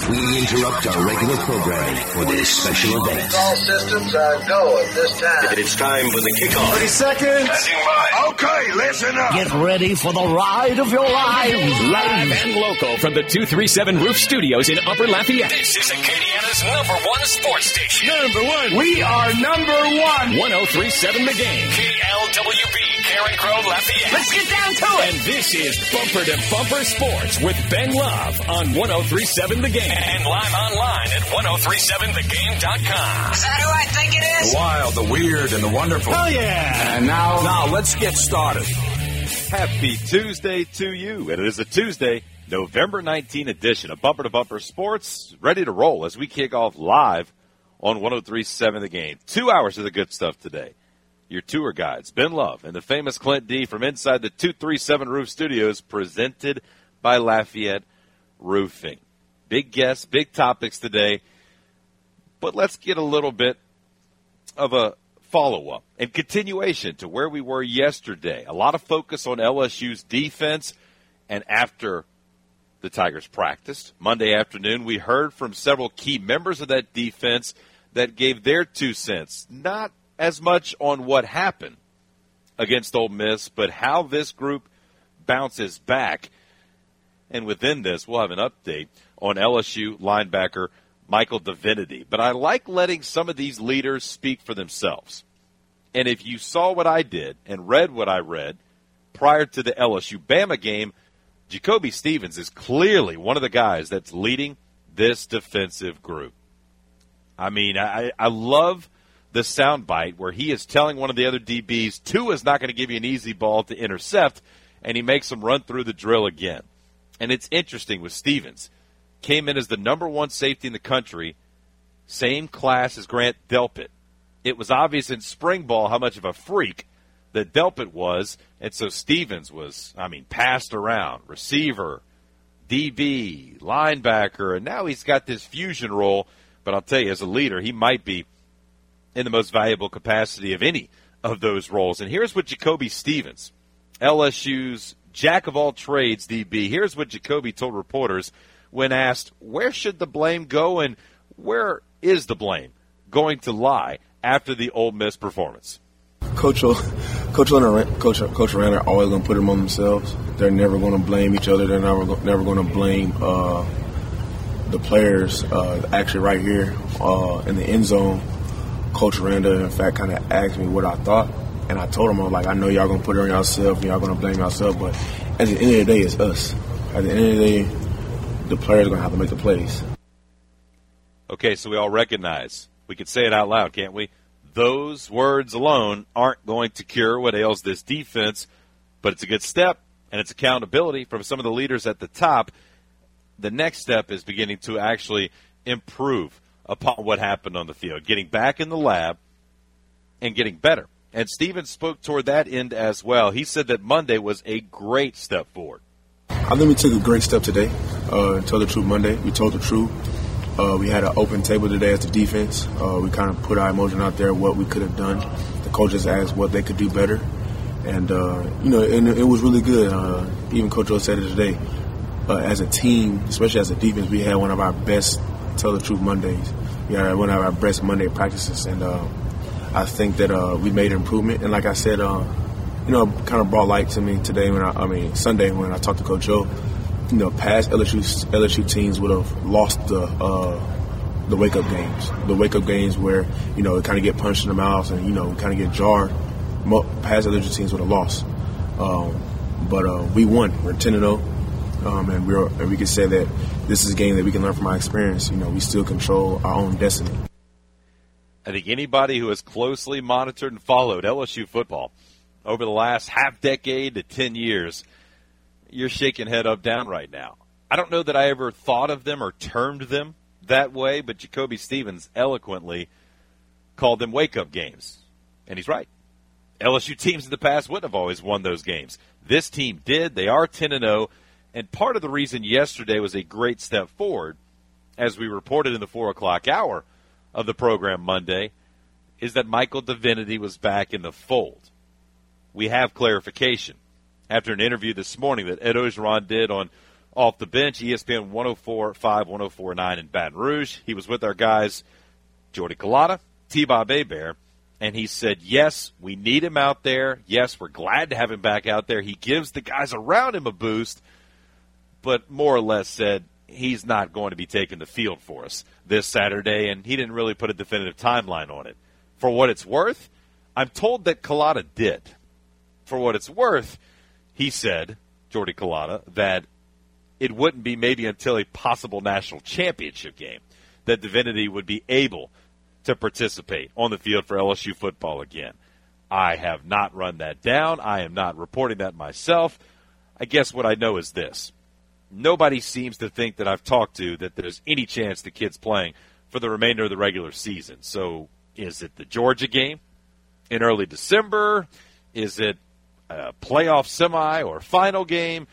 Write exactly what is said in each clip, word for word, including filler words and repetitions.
We interrupt our regular programming for this special event. All systems are go at this time. It's time for the kickoff. thirty seconds. Okay, listen up. Get ready for the ride of your lives. Live and local from the two thirty-seven Roof Studios in Upper Lafayette. This is Acadiana's number one sports station. Number one. We are number one. one oh three point seven The Game. K L W B, Karen Crow, Lafayette. Let's get down to it. And this is Bumper to Bumper Sports with Ben Love on one oh three point seven The Game. And live online at ten thirty-seven the game dot com. Is that who I think it is? The wild, the weird, and the wonderful. Oh, yeah. And now, now let's get started. Happy Tuesday to you. And it is a Tuesday, November nineteenth edition of Bumper to Bumper Sports, ready to roll as we kick off live on ten thirty-seven The Game. Two hours of the good stuff today. Your tour guides, Ben Love and the famous Clint D from inside the two thirty-seven Roof Studios, presented by Lafayette Roofing. Big guests, big topics today, but let's get a little bit of a follow-up and continuation to where we were yesterday. A lot of focus on L S U's defense, and after the Tigers practiced Monday afternoon, we heard from several key members of that defense that gave their two cents, not as much on what happened against Ole Miss, but how this group bounces back. And within this, we'll have an update on L S U linebacker Michael Divinity. But I like letting some of these leaders speak for themselves. And if you saw what I did and read what I read prior to the L S U-Bama game, Jacoby Stevens is clearly one of the guys that's leading this defensive group. I mean, I, I love the soundbite where he is telling one of the other D Bs, Tua's not going to give you an easy ball to intercept, and he makes him run through the drill again. And it's interesting with Stevens. Came in as the number one safety in the country, same class as Grant Delpit. It was obvious in spring ball how much of a freak that Delpit was, and so Stevens was, I mean, passed around, receiver, D B, linebacker, and now he's got this fusion role. But I'll tell you, as a leader, he might be in the most valuable capacity of any of those roles. And here's what Jacoby Stevens, L S U's jack-of-all-trades D B, here's what Jacoby told reporters when asked, where should the blame go and where is the blame going to lie after the Ole Miss performance? Coach, Coach, Coach, Coach Aranda are always going to put them on themselves. They're never going to blame each other. They're never, never going to blame uh, the players. Uh, actually, right here uh, in the end zone, Coach Aranda, in fact, kind of asked me what I thought. And I told him, I was like, I know y'all going to put it on yourself, y'all going to blame yourself, but at the end of the day, it's us. At the end of the day, the players are going to have to make the plays. Okay, so we all recognize, we could say it out loud, can't we? Those words alone aren't going to cure what ails this defense, but it's a good step, and it's accountability from some of the leaders at the top. The next step is beginning to actually improve upon what happened on the field, getting back in the lab and getting better. And Stevens spoke toward that end as well. He said that Monday was a great step forward. I think we took a great step today. Uh, told the truth Monday. We told the truth. Uh, we had an open table today as the defense. Uh, we kind of put our emotion out there, what we could have done. The coaches asked what they could do better. And, uh, you know, and it was really good. Uh, even Coach O said it today. Uh, as a team, especially as a defense, we had one of our best Tell the Truth Mondays. We had one of our best Monday practices. And uh, I think that uh, we made an improvement. And like I said, uh, you know, kind of brought light to me today when I, I mean, Sunday when I talked to Coach O. You know, past L S U, L S U teams would have lost the uh, the wake-up games. The wake-up games where, you know, kind of get punched in the mouth and, you know, kind of get jarred. Past L S U teams would have lost. Um, but uh, we won. We're ten and oh. Um, and, we're, and we can say that this is a game that we can learn from our experience. You know, we still control our own destiny. I think anybody who has closely monitored and followed L S U football over the last half decade to ten years, you're shaking head up down right now. I don't know that I ever thought of them or termed them that way, but Jacoby Stevens eloquently called them wake-up games. And he's right. L S U teams in the past wouldn't have always won those games. This team did. They are ten and oh. And part of the reason yesterday was a great step forward, as we reported in the four o'clock hour of the program Monday, is that Michael Divinity was back in the fold. We have clarification after an interview this morning that Ed Ogeron did on, off the bench, E S P N one oh four point five, one oh four point nine in Baton Rouge. He was with our guys, Jordy Culotta, T-Bob Hebert, and he said, yes, we need him out there. Yes, we're glad to have him back out there. He gives the guys around him a boost, but more or less said he's not going to be taking the field for us this Saturday, and he didn't really put a definitive timeline on it. For what it's worth, I'm told that Culotta did. For what it's worth, he said, Jordy Culotta, that it wouldn't be maybe until a possible national championship game that Divinity would be able to participate on the field for L S U football again. I have not run that down. I am not reporting that myself. I guess what I know is this. Nobody seems to think that I've talked to that there's any chance the kid's playing for the remainder of the regular season. So is it the Georgia game in early December? Is it a playoff semi or final game?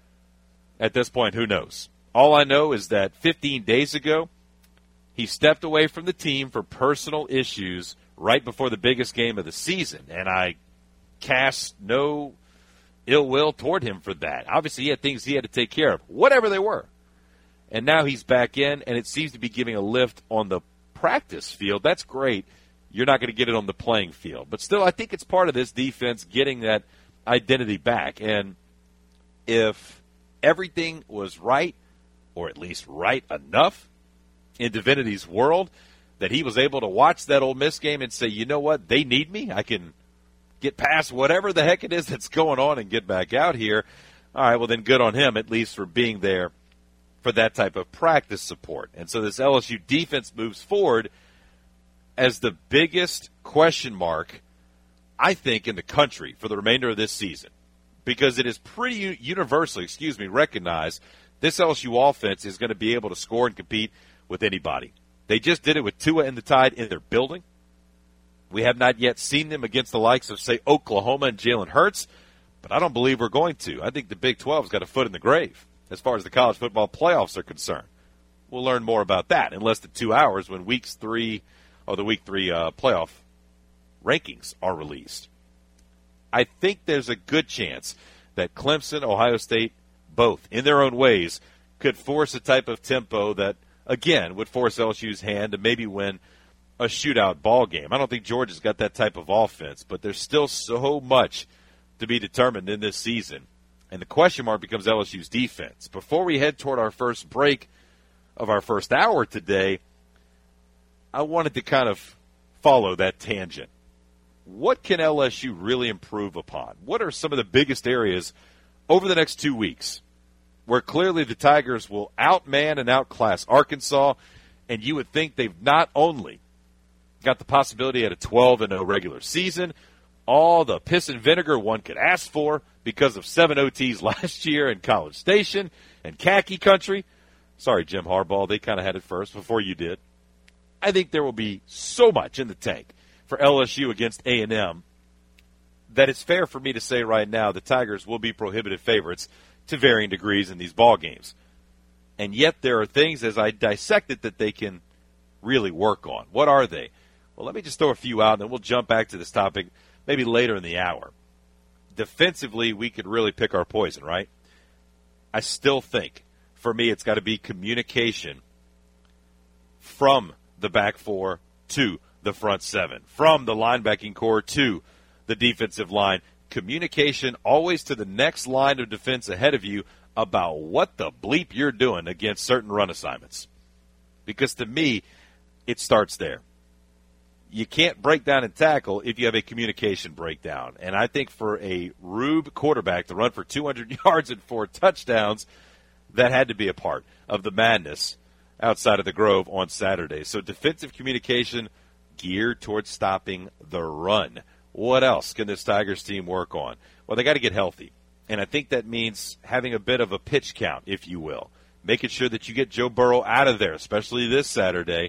At this point, who knows? All I know is that fifteen days ago, he stepped away from the team for personal issues right before the biggest game of the season, and I cast no ill will toward him for that. Obviously, he had things he had to take care of, whatever they were. And now he's back in, and it seems to be giving a lift on the practice field. That's great. You're not going to get it on the playing field. But still, I think it's part of this defense getting that identity back. And if everything was right, or at least right enough, in Divinity's world, that he was able to watch that Ole Miss game and say, you know what, they need me. I can get past whatever the heck it is that's going on and get back out here. All right, well, then good on him, at least for being there for that type of practice support. And so this L S U defense moves forward as the biggest question mark, I think, in the country for the remainder of this season, because it is pretty universally, excuse me, recognized this L S U offense is going to be able to score and compete with anybody. They just did it with Tua and the Tide in their building. We have not yet seen them against the likes of, say, Oklahoma and Jalen Hurts, but I don't believe we're going to. I think the Big twelve's got a foot in the grave as far as the college football playoffs are concerned. We'll learn more about that in less than two hours when weeks three or the week three uh, playoff rankings are released. I think there's a good chance that Clemson, Ohio State, both in their own ways, could force a type of tempo that, again, would force L S U's hand to maybe win a shootout ball game. I don't think Georgia's got that type of offense, but there's still so much to be determined in this season. And the question mark becomes L S U's defense. Before we head toward our first break of our first hour today, I wanted to kind of follow that tangent. What can L S U really improve upon? What are some of the biggest areas over the next two weeks where clearly the Tigers will outman and outclass Arkansas, and you would think they've not only got the possibility at a twelve and oh regular season, all the piss and vinegar one could ask for because of seven O Ts last year in College Station and khaki country. Sorry, Jim Harbaugh, they kind of had it first before you did. I think there will be so much in the tank for L S U against A and M that it's fair for me to say right now the Tigers will be prohibitive favorites to varying degrees in these ball games. And yet there are things, as I dissect it, that they can really work on. What are they? Well, let me just throw a few out, and then we'll jump back to this topic maybe later in the hour. Defensively, we could really pick our poison, right? I still think, for me, it's got to be communication from the back four to the front seven, from the linebacking core to the defensive line. Communication always to the next line of defense ahead of you about what the bleep you're doing against certain run assignments. Because to me, it starts there. You can't break down and tackle if you have a communication breakdown. And I think for a Rube quarterback to run for two hundred yards and four touchdowns, that had to be a part of the madness outside of the Grove on Saturday. So defensive communication geared towards stopping the run. What else can this Tigers team work on? Well, they got to get healthy. And I think that means having a bit of a pitch count, if you will. Making sure that you get Joe Burrow out of there, especially this Saturday,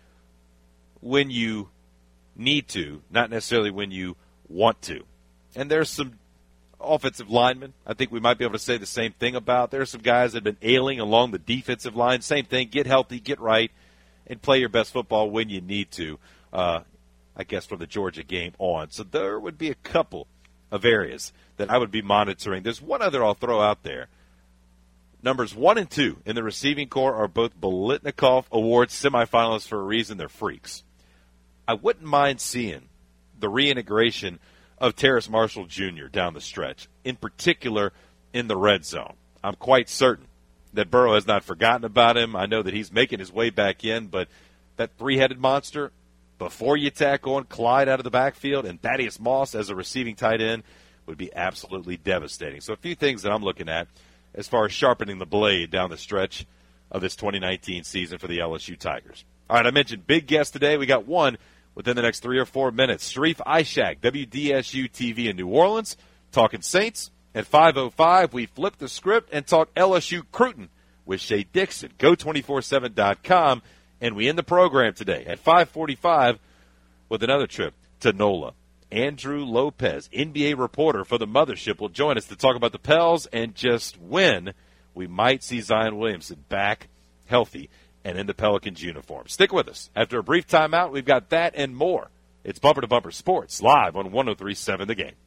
when you need to, not necessarily when you want to. And there's some offensive linemen I think we might be able to say the same thing about. There are some guys that have been ailing along the defensive line. Same thing, get healthy, get right, and play your best football when you need to, uh, I guess, from the Georgia game on. So there would be a couple of areas that I would be monitoring. There's one other I'll throw out there Numbers one and two in the receiving corps are both Biletnikoff Awards semifinalists for a reason. They're freaks. I wouldn't mind seeing the reintegration of Terrace Marshall Junior down the stretch, in particular in the red zone. I'm quite certain that Burrow has not forgotten about him. I know that he's making his way back in, but that three-headed monster, before you tack on Clyde out of the backfield and Thaddeus Moss as a receiving tight end, would be absolutely devastating. So a few things that I'm looking at as far as sharpening the blade down the stretch of this twenty nineteen season for the L S U Tigers. All right, I mentioned big guests today. We got one within the next three or four minutes. Sharif Ishak, W D S U T V in New Orleans, talking Saints. At five oh five, we flip the script and talk L S U Cruton with Shea Dixon. Go two forty-seven dot com. And we end the program today at five forty-five with another trip to NOLA. Andrew Lopez, N B A reporter for the Mothership, will join us to talk about the Pels and just when we might see Zion Williamson back healthy and in the Pelicans uniform. Stick with us. After a brief timeout, we've got that and more. It's Bumper to Bumper Sports, live on one oh three point seven The Game.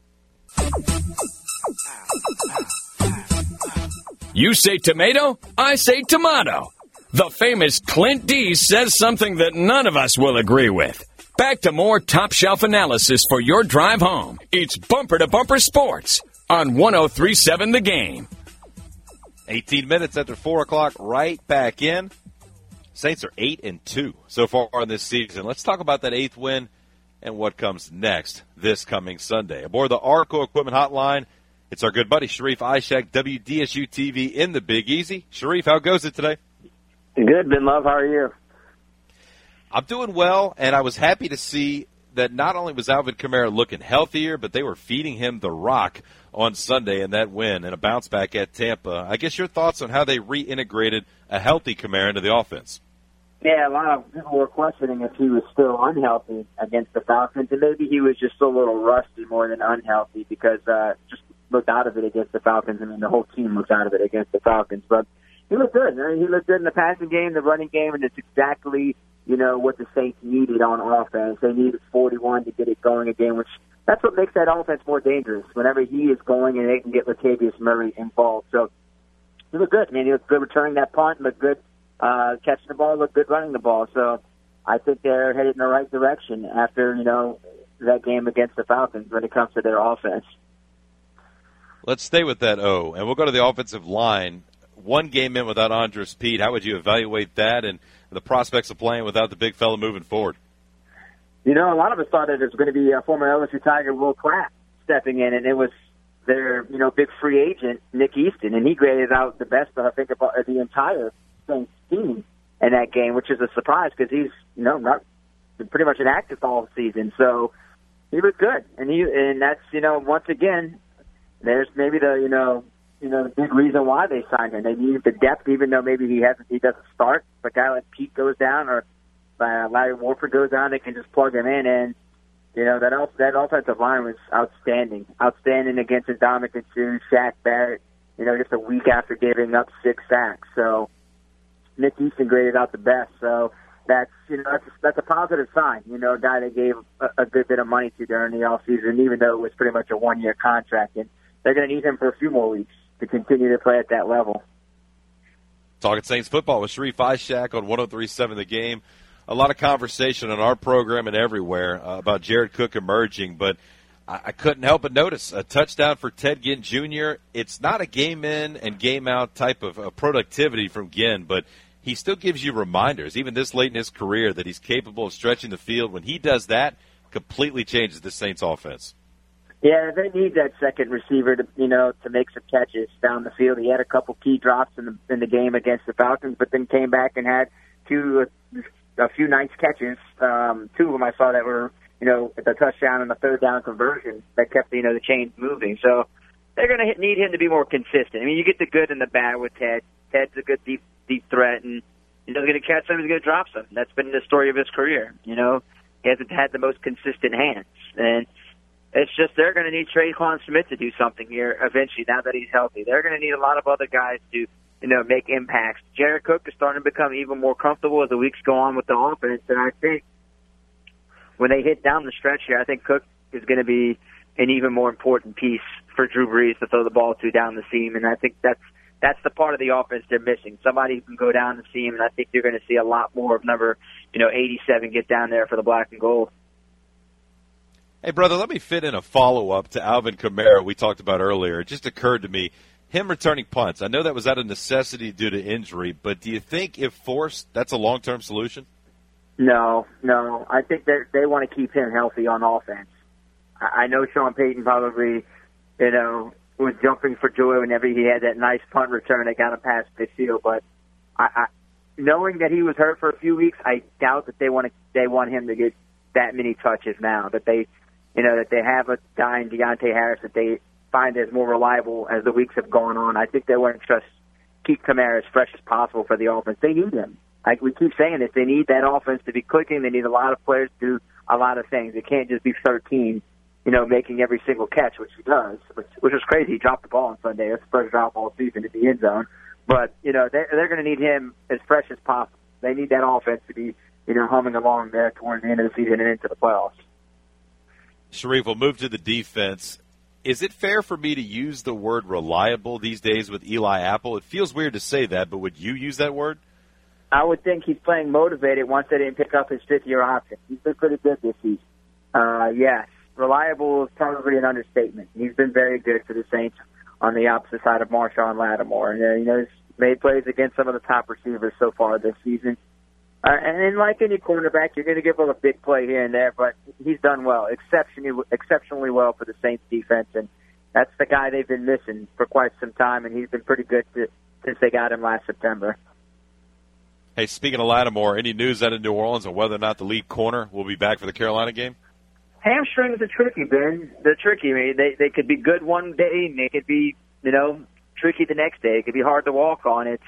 You say tomato, I say tomato. The famous Clint D says something that none of us will agree with. Back to more top-shelf analysis for your drive home. It's Bumper to Bumper Sports on one oh three point seven The Game. eighteen minutes after four o'clock, right back in. Saints are eight and two so far in this season. Let's talk about that eighth win and what comes next this coming Sunday. Aboard the Arco Equipment Hotline, it's our good buddy Sharif Ishak, W D S U T V in the Big Easy. Sharif, how goes it today? Good, Ben Love. How are you? I'm doing well, and I was happy to see that not only was Alvin Kamara looking healthier, but they were feeding him the rock on Sunday in that win and a bounce back at Tampa. I guess your thoughts on how they reintegrated a healthy Kamara into the offense. Yeah, a lot of people were questioning if he was still unhealthy against the Falcons, and maybe he was just a little rusty more than unhealthy because uh, just looked out of it against the Falcons. I mean, the whole team looked out of it against the Falcons. But he looked good. I mean, he looked good in the passing game, the running game, and it's exactly, you know, what the Saints needed on offense. They needed forty-one to get it going again, which that's what makes that offense more dangerous whenever he is going and they can get Latavius Murray involved. So he looked good. I mean, he looked good returning that punt, looked good uh, catching the ball, looked good running the ball. So I think they're headed in the right direction after, you know, that game against the Falcons when it comes to their offense. Let's stay with that O, and we'll go to the offensive line. One game in without Andres Pete. How would you evaluate that and the prospects of playing without the big fella moving forward? You know, a lot of us thought that it was going to be a former L S U Tiger, Will Clapp, stepping in, and it was their, you know, big free agent, Nick Easton, and he graded out the best, I think, about the entire Saints team in that game, which is a surprise because he's, you know, not been pretty much inactive all season. So he was good, and he, and that's, you know, once again, there's maybe the, you know, you know, the big reason why they signed him. They need the depth, even though maybe he hasn't, he doesn't start. If a guy like Pete goes down or uh, Larry Warford goes down, they can just plug him in. And, you know, that that offensive line was outstanding. Outstanding against Ndamukong Suh, Shaq Barrett, you know, just a week after giving up six sacks. So Nick Easton graded out the best. So that's, you know, that's, that's a positive sign. You know, a guy they gave a, a good bit of money to during the offseason, even though it was pretty much a one-year contract. And they're going to need him for a few more weeks to continue to play at that level. Talking Saints football with Sharif Ishak on one oh three point seven The Game. A lot of conversation on our program and everywhere uh, about Jared Cook emerging, but I, I couldn't help but notice a touchdown for Ted Ginn Junior It's not a game in and game out type of uh, productivity from Ginn, but he still gives you reminders, even this late in his career, that he's capable of stretching the field. When he does that, completely changes the Saints offense. Yeah, they need that second receiver to, you know, to make some catches down the field. He had a couple key drops in the in the game against the Falcons, but then came back and had two, a few nice catches. Um, two of them I saw that were, you know, the touchdown and the third down conversion that kept, you know, the chains moving. So they're going to need him to be more consistent. I mean, you get the good and the bad with Ted. Ted's a good deep deep threat, and you know, he's going to catch some, he's going to drop some. That's been the story of his career. You know, he hasn't had the most consistent hands, and it's just they're going to need Traquan Smith to do something here eventually now that he's healthy. They're going to need a lot of other guys to, you know, make impacts. Jared Cook is starting to become even more comfortable as the weeks go on with the offense, and I think when they hit down the stretch here, I think Cook is going to be an even more important piece for Drew Brees to throw the ball to down the seam, and I think that's that's the part of the offense they're missing. Somebody who can go down the seam, and I think you're going to see a lot more of number, you know, eighty-seven get down there for the black and gold. Hey, brother, let me fit in a follow-up to Alvin Kamara we talked about earlier. It just occurred to me, him returning punts. I know that was out of necessity due to injury, but do you think if forced, that's a long-term solution? No, no. I think that they want to keep him healthy on offense. I know Sean Payton probably, you know, was jumping for joy whenever he had that nice punt return that got him past midfield, but I, I, knowing that he was hurt for a few weeks, I doubt that they want to, they want him to get that many touches now, that they – You know, that they have a guy in Deontay Harris that they find as more reliable as the weeks have gone on. I think they want to just keep Kamara as fresh as possible for the offense. They need him. Like we keep saying it, they need that offense to be clicking. They need a lot of players to do a lot of things. It can't just be thirteen, you know, making every single catch, which he does, which, which was crazy. He dropped the ball on Sunday. That's the first drop all season in the end zone. But, you know, they're, they're going to need him as fresh as possible. They need that offense to be, you know, humming along there towards the end of the season and into the playoffs. Sharif, we'll move to the defense. Is it fair for me to use the word reliable these days with Eli Apple? It feels weird to say that, but would you use that word? I would think he's playing motivated once they didn't pick up his fifth-year option. He's been pretty good this season. Uh, yes, reliable is probably an understatement. He's been very good for the Saints on the opposite side of Marshawn Lattimore. And, uh, you know, he's made plays against some of the top receivers so far this season. Uh, and then, like any cornerback, you're going to give up a big play here and there, but he's done well, exceptionally, exceptionally well for the Saints defense, and that's the guy they've been missing for quite some time, and he's been pretty good to, since they got him last September. Hey, speaking of Lattimore, any news out of New Orleans on whether or not the lead corner will be back for the Carolina game? Hamstrings are tricky, Ben. They're tricky. I mean, they they could be good one day, and they could be, you know, tricky the next day. It could be hard to walk on. It's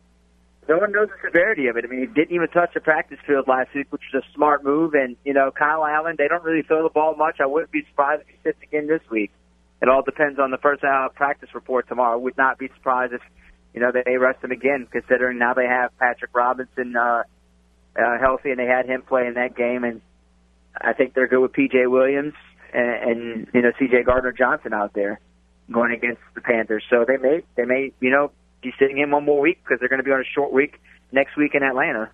No one knows the severity of it. I mean, he didn't even touch the practice field last week, which was a smart move. And, you know, Kyle Allen, they don't really throw the ball much. I wouldn't be surprised if he sits again this week. It all depends on the first uh, practice report tomorrow. I would not be surprised if, you know, they rest him again, considering now they have Patrick Robinson uh, uh, healthy, and they had him play in that game. And I think they're good with P J Williams and, and you know, C J Gardner-Johnson out there going against the Panthers. So they may, they may, you know, be sitting in one more week because they're going to be on a short week next week in Atlanta.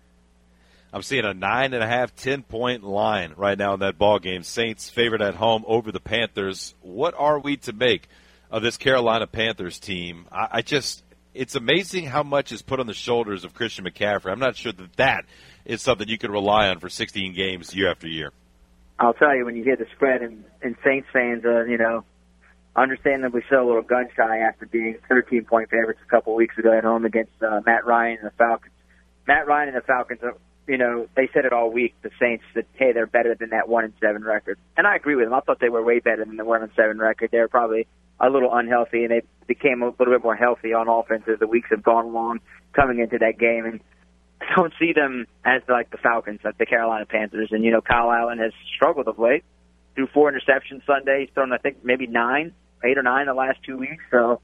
I'm seeing a nine and a half, ten point line right now in that ball game. Saints favored at home over the Panthers. What are we to make of this Carolina Panthers team? I, I just, it's amazing how much is put on the shoulders of Christian McCaffrey. I'm not sure that that is something you can rely on for sixteen games year after year. I'll tell you, when you hear the spread and, and Saints fans, uh, you know, understandably so, a little gun shy after being thirteen point favorites a couple of weeks ago at home against uh, Matt Ryan and the Falcons. Matt Ryan and the Falcons, uh, you know, they said it all week, the Saints, that, hey, they're better than that one and seven record. And I agree with them. I thought they were way better than the one and seven record. They were probably a little unhealthy, and they became a little bit more healthy on offense as the weeks have gone along coming into that game. And I don't see them as like the Falcons, like the Carolina Panthers. And, you know, Kyle Allen has struggled of late. Threw four interceptions Sunday. He's thrown, I think, maybe nine. Eight or nine the last two weeks, so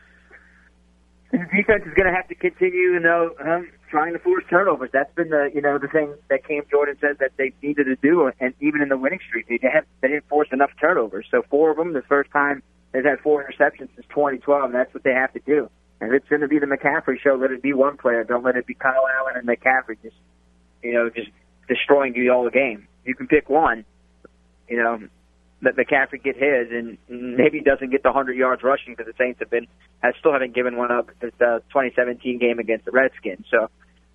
the defense is going to have to continue, you know, um, trying to force turnovers. That's been the, you know, the thing that Cam Jordan says that they needed to do, and even in the winning streak, they didn't, they didn't force enough turnovers. So four of them, the first time they've had four interceptions since twenty twelve, and that's what they have to do. And if it's going to be the McCaffrey show, let it be one player. Don't let it be Kyle Allen and McCaffrey just, you know, just destroying you all the game. You can pick one, you know. Let McCaffrey get his, and maybe doesn't get the one hundred yards rushing because the Saints have been, has still haven't given one up since the twenty seventeen game against the Redskins. So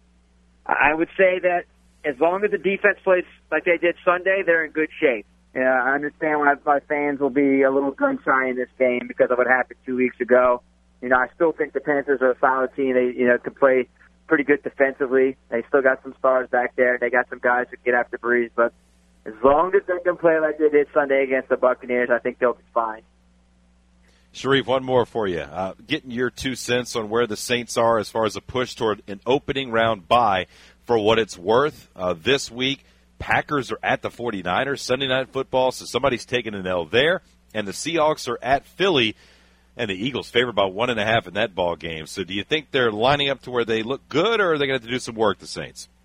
I would say that as long as the defense plays like they did Sunday, they're in good shape. Yeah, I understand why my fans will be a little gun shy in this game because of what happened two weeks ago. You know, I still think the Panthers are a solid team. They, you know, can play pretty good defensively. They still got some stars back there. They got some guys who get after Breeze, but as long as they can play like they did Sunday against the Buccaneers, I think they'll be fine. Sharif, one more for you. Uh, getting your two cents on where the Saints are as far as a push toward an opening round bye for what it's worth. Uh, this week, Packers are at the 49ers, Sunday Night Football, so somebody's taking an L there. And the Seahawks are at Philly, and the Eagles favored by one and a half in that ball game. So do you think they're lining up to where they look good, or are they going to have to do some work, the Saints?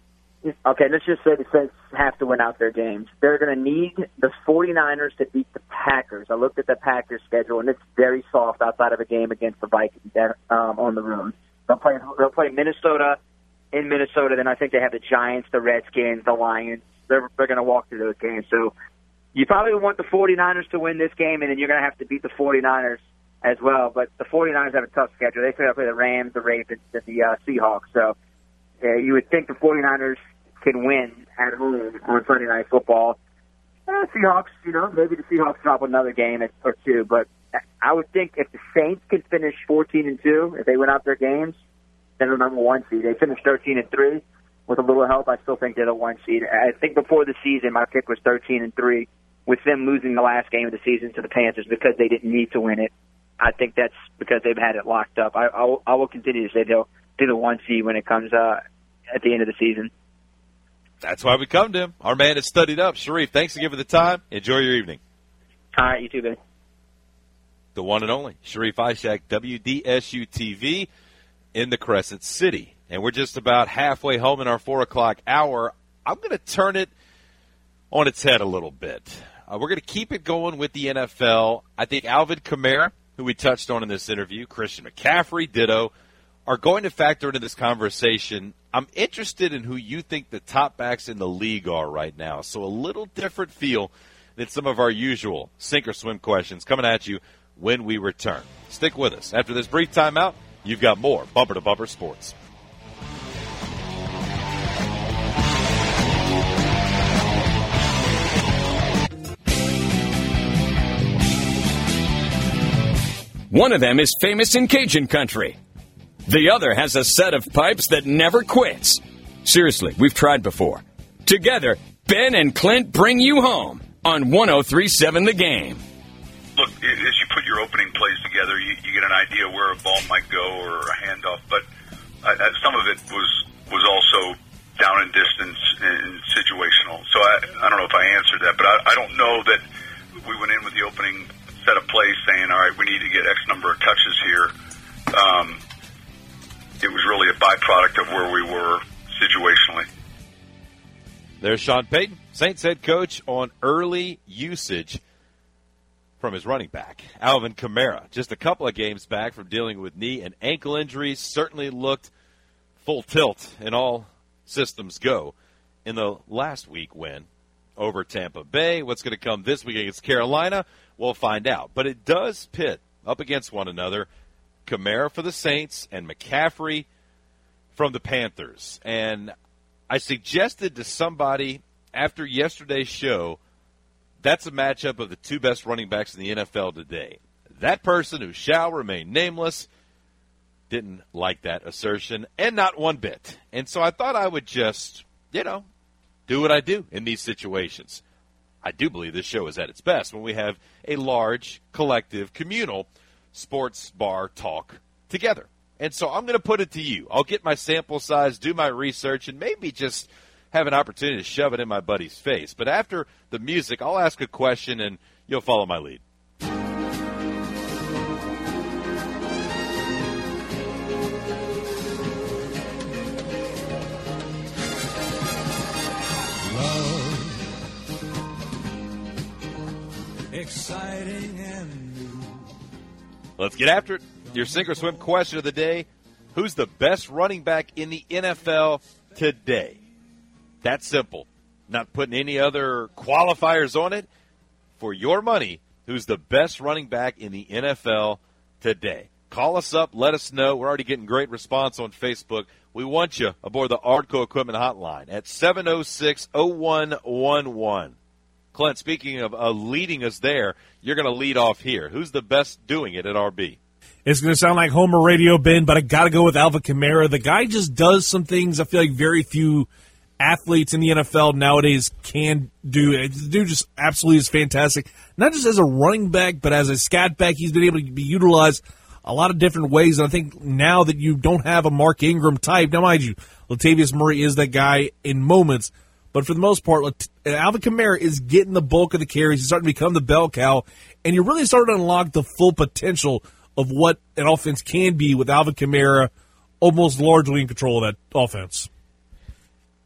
okay, let's just say the Saints have to win out their games. They're going to need the 49ers to beat the Packers. I looked at the Packers schedule, and it's very soft outside of a game against the Vikings um, on the road. They'll play, they'll play Minnesota in Minnesota, then I think they have the Giants, the Redskins, the Lions. They're, they're going to walk through those games. So you probably want the 49ers to win this game, and then you're going to have to beat the 49ers as well. But the 49ers have a tough schedule. They play the Rams, the Ravens, and the uh, Seahawks. So uh, you would think the 49ers can win at home on Sunday Night Football. Uh, Seahawks, you know, maybe the Seahawks drop another game or two. But I would think if the Saints could finish fourteen and two, if they win out their games, then the number one seed. They finished thirteen and three. With a little help, I still think they're the one seed. I think before the season, my pick was thirteen and three. With them losing the last game of the season to the Panthers because they didn't need to win it, I think that's because they've had it locked up. I, I, will, I will continue to say they'll do the one seed when it comes uh, at the end of the season. That's why we come to him. Our man is studied up. Sharif, thanks for giving the time. Enjoy your evening. All right, you too, Ben. The one and only Sharif Ishak, W D S U T V in the Crescent City. And we're just about halfway home in our four o'clock hour. I'm going to turn it on its head a little bit. Uh, we're going to keep it going with the N F L. I think Alvin Kamara, who we touched on in this interview, Christian McCaffrey, ditto, are going to factor into this conversation. I'm interested in who you think the top backs in the league are right now. So a little different feel than some of our usual sink or swim questions coming at you when we return. Stick with us. After this brief timeout, you've got more Bumper to Bumper Sports. One of them is famous in Cajun country. The other has a set of pipes that never quits. Seriously, we've tried before. Together, Ben and Clint bring you home on one oh three point seven The Game. Look, as you put your opening plays together, you, you get an idea where a ball might go or a handoff. But uh, some of it was was also down in distance and situational. So I, I don't know if I answered that, but I, I don't know that we went in with the opening set of plays saying, all right, we need to get X number of touches here. Um, it was really a byproduct of where we were situationally. There's Sean Payton, Saints head coach, on early usage from his running back, Alvin Kamara. Just a couple of games back from dealing with knee and ankle injuries. Certainly looked full tilt in all systems go in the last week win over Tampa Bay. What's going to come this week against Carolina? We'll find out. But it does pit up against one another, Kamara for the Saints and McCaffrey from the Panthers. And I suggested to somebody after yesterday's show, that's a matchup of the two best running backs in the N F L today. That person, who shall remain nameless, didn't like that assertion, and not one bit. And so I thought I would just, you know, do what I do in these situations. I do believe this show is at its best when we have a large, collective, communal sports bar talk together. And so I'm going to put it to you. I'll get my sample size, do my research, and maybe just have an opportunity to shove it in my buddy's face. But after the music, I'll ask a question, and you'll follow my lead. Exciting and new. Let's get after it. Your sink or swim question of the day: who's the best running back in the N F L today? That's simple. Not putting any other qualifiers on it. For your money, who's the best running back in the N F L today? Call us up. Let us know. We're already getting great response on Facebook. We want you aboard the Ardco Equipment Hotline at seven oh six, oh one one one. Clint, speaking of uh, leading us there, you're going to lead off here. Who's the best doing it at R B? It's going to sound like Homer Radio, Ben, but I got to go with Alvin Kamara. The guy just does some things I feel like very few athletes in the N F L nowadays can do. The dude just absolutely is fantastic. Not just as a running back, but as a scat back, he's been able to be utilized a lot of different ways. And I think now that you don't have a Mark Ingram type, now mind you, Latavius Murray is that guy in moments, but for the most part, Alvin Kamara is getting the bulk of the carries. He's starting to become the bell cow, and you're really starting to unlock the full potential of what an offense can be with Alvin Kamara almost largely in control of that offense.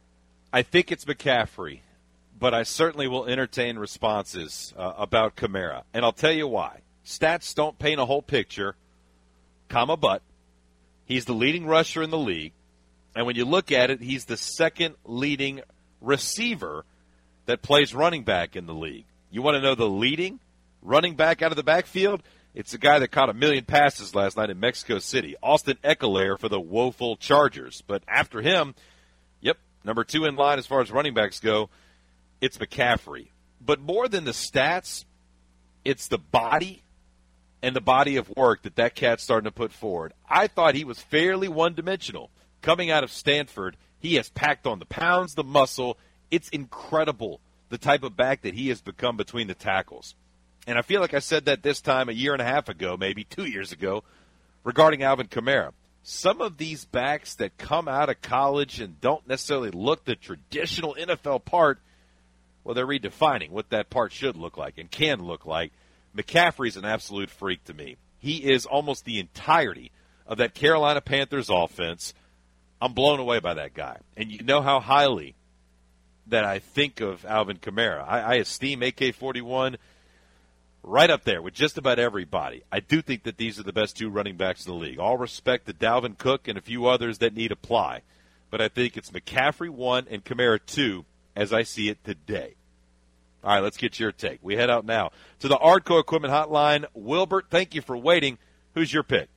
I think it's McCaffrey, but I certainly will entertain responses uh, about Kamara. And I'll tell you why. Stats don't paint a whole picture, comma, but he's the leading rusher in the league. And when you look at it, he's the second leading receiver that plays running back in the league. You want to know the leading running back out of the backfield? It's the guy that caught a million passes last night in Mexico City, Austin Eckler for the woeful Chargers. But after him, yep, number two in line as far as running backs go, it's McCaffrey. But more than the stats, it's the body and the body of work that that cat's starting to put forward. I thought he was fairly one-dimensional. Coming out of Stanford, he has packed on the pounds, the muscle. It's incredible the type of back that he has become between the tackles. And I feel like I said that this time a year and a half ago, maybe two years ago, regarding Alvin Kamara. Some of these backs that come out of college and don't necessarily look the traditional N F L part, well, they're redefining what that part should look like and can look like. McCaffrey's an absolute freak to me. He is almost the entirety of that Carolina Panthers offense. I'm blown away by that guy. And you know how highly that I think of Alvin Kamara. I, I esteem A K forty-one right up there with just about everybody. I do think that these are the best two running backs in the league. All respect to Dalvin Cook and a few others that need apply. But I think it's McCaffrey one and Kamara two as I see it today. All right, let's get your take. We head out now to the Ardco Equipment Hotline. Wilbert, thank you for waiting. Who's your pick?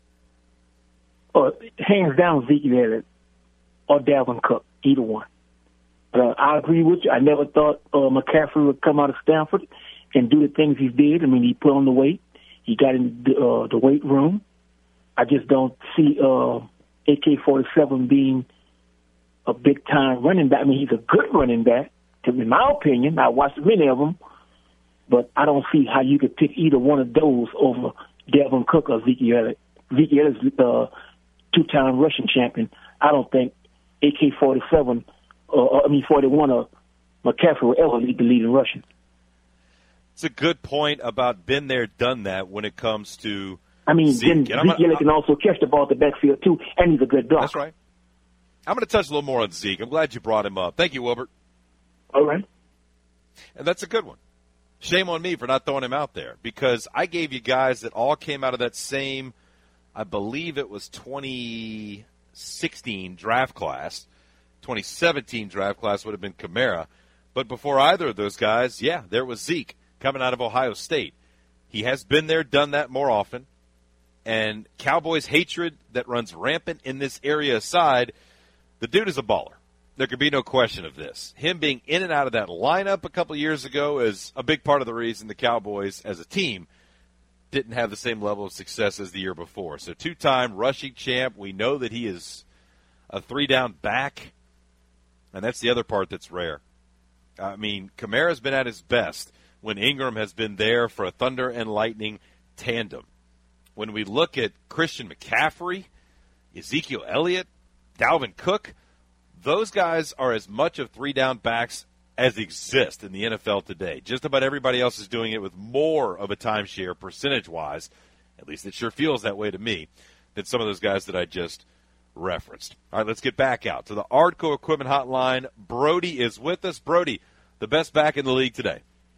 Uh, hands down, Zeke Elliott or Dalvin Cook, either one. Uh, I agree with you. I never thought uh, McCaffrey would come out of Stanford and do the things he did. I mean, he put on the weight. He got in the, uh, the weight room. I just don't see uh, A K forty-seven being a big-time running back. I mean, he's a good running back, in my opinion. I watched many of them, but I don't see how you could pick either one of those over Dalvin Cook or Zeke Elliott. Zeke Elliott's uh, two-time rushing champion. I don't think A K forty-seven, uh, I mean forty-one, or McCaffrey will ever lead the lead in rushing. It's a good point about been there, done that when it comes to I mean, Zeke. then Zeke Elliott can also catch the ball at the backfield, too, and he's a good blocker. That's right. I'm going to touch a little more on Zeke. I'm glad you brought him up. Thank you, Wilbert. All right. And that's a good one. Shame on me for not throwing him out there because I gave you guys that all came out of that same, I believe it was twenty sixteen draft class. twenty seventeen draft class would have been Kamara. But before either of those guys, yeah, there was Zeke coming out of Ohio State. He has been there, done that more often. And Cowboys hatred that runs rampant in this area aside, the dude is a baller. There could be no question of this. Him being in and out of that lineup a couple years ago is a big part of the reason the Cowboys as a team didn't have the same level of success as the year before. So two-time rushing champ. We know that he is a three-down back, and that's the other part that's rare. I mean, Kamara's been at his best when Ingram has been there for a thunder and lightning tandem. When we look at Christian McCaffrey, Ezekiel Elliott, Dalvin Cook, those guys are as much of three-down backs as exist in the N F L today. Just about everybody else is doing it with more of a timeshare percentage-wise, at least it sure feels that way to me, than some of those guys that I just referenced. All right, let's get back out to the Ardco Equipment Hotline. Brody is with us. Brody, the best back in the league today.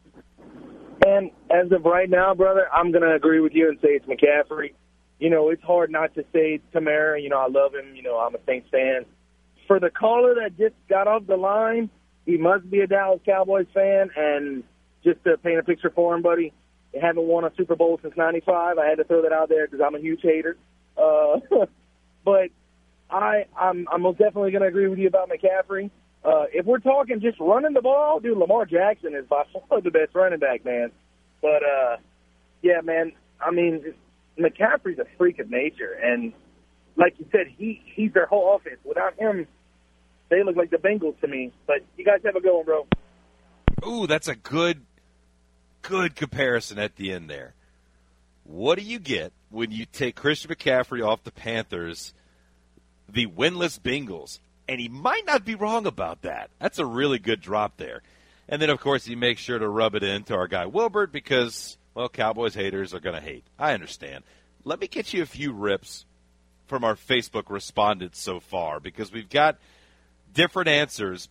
And as of right now, brother, I'm going to agree with you and say it's McCaffrey. You know, it's hard not to say Kamara. You know, I love him. You know, I'm a Saints fan. For the caller that just got off the line, he must be a Dallas Cowboys fan. And just to paint a picture for him, buddy, they haven't won a Super Bowl since ninety-five. I had to throw that out there because I'm a huge hater. Uh, but I, I'm, I'm most definitely going to agree with you about McCaffrey. Uh, if we're talking just running the ball, dude, Lamar Jackson is by far the best running back, man. But, uh, yeah, man, I mean, McCaffrey's a freak of nature. And like you said, he he's their whole offense. Without him, they look like the Bengals to me. But you guys have a good one, bro. Ooh, that's a good, good comparison at the end there. What do you get when you take Christian McCaffrey off the Panthers, the winless Bengals? And he might not be wrong about that. That's a really good drop there. And then, of course, he makes sure to rub it into our guy Wilbert because, well, Cowboys haters are going to hate. I understand. Let me get you a few rips from our Facebook respondents so far because we've got different answers, but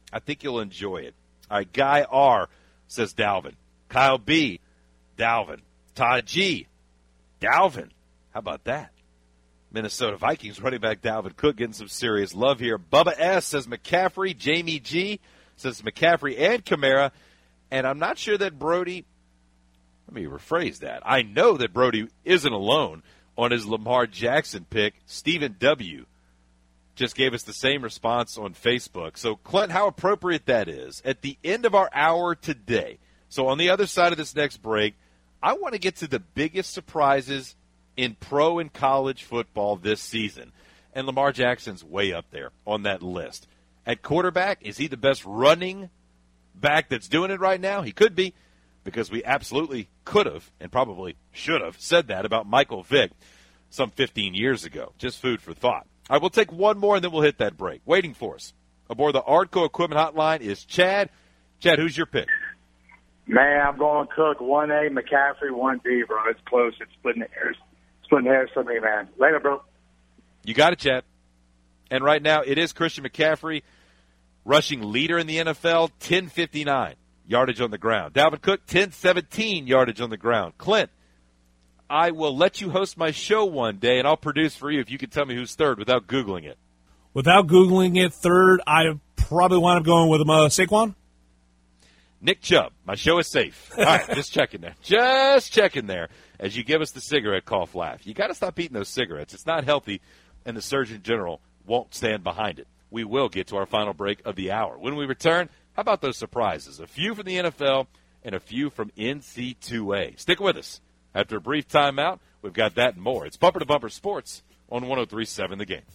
I think you'll enjoy it. All right, Guy R. says Dalvin. Kyle B. Dalvin. Todd G. Dalvin. How about that? Minnesota Vikings running back Dalvin Cook getting some serious love here. Bubba S. says McCaffrey. Jamie G. says McCaffrey and Kamara. And I'm not sure that Brody, let me rephrase that. I know that Brody isn't alone on his Lamar Jackson pick. Stephen W. just gave us the same response on Facebook. So, Clint, how appropriate that is. At the end of our hour today, so on the other side of this next break, I want to get to the biggest surprises in pro and college football this season. And Lamar Jackson's way up there on that list. At quarterback, is he the best running back that's doing it right now? He could be, because we absolutely could have and probably should have said that about Michael Vick some fifteen years ago. Just food for thought. All right, we'll take one more, and then we'll hit that break. Waiting for us aboard the Artco Equipment Hotline is Chad. Chad, who's your pick? Man, I'm going Cook one A, McCaffrey one B, bro. It's close. It's splitting hairs. Splitting hairs for me, man. Later, bro. You got it, Chad. And right now, it is Christian McCaffrey, rushing leader in the N F L, ten fifty-nine yardage on the ground. Dalvin Cook, ten seventeen yardage on the ground. Clint, I will let you host my show one day, and I'll produce for you if you can tell me who's third without Googling it. Without Googling it, third, I probably wind up going with uh, Saquon. Nick Chubb, my show is safe. All right, just checking there. Just checking there as you give us the cigarette cough laugh. You got to stop eating those cigarettes. It's not healthy, and the Surgeon General won't stand behind it. We will get to our final break of the hour. When we return, how about those surprises? A few from the N F L and a few from N C two A. Stick with us. After a brief timeout, we've got that and more. It's Bumper to Bumper Sports on one oh three point seven The Game.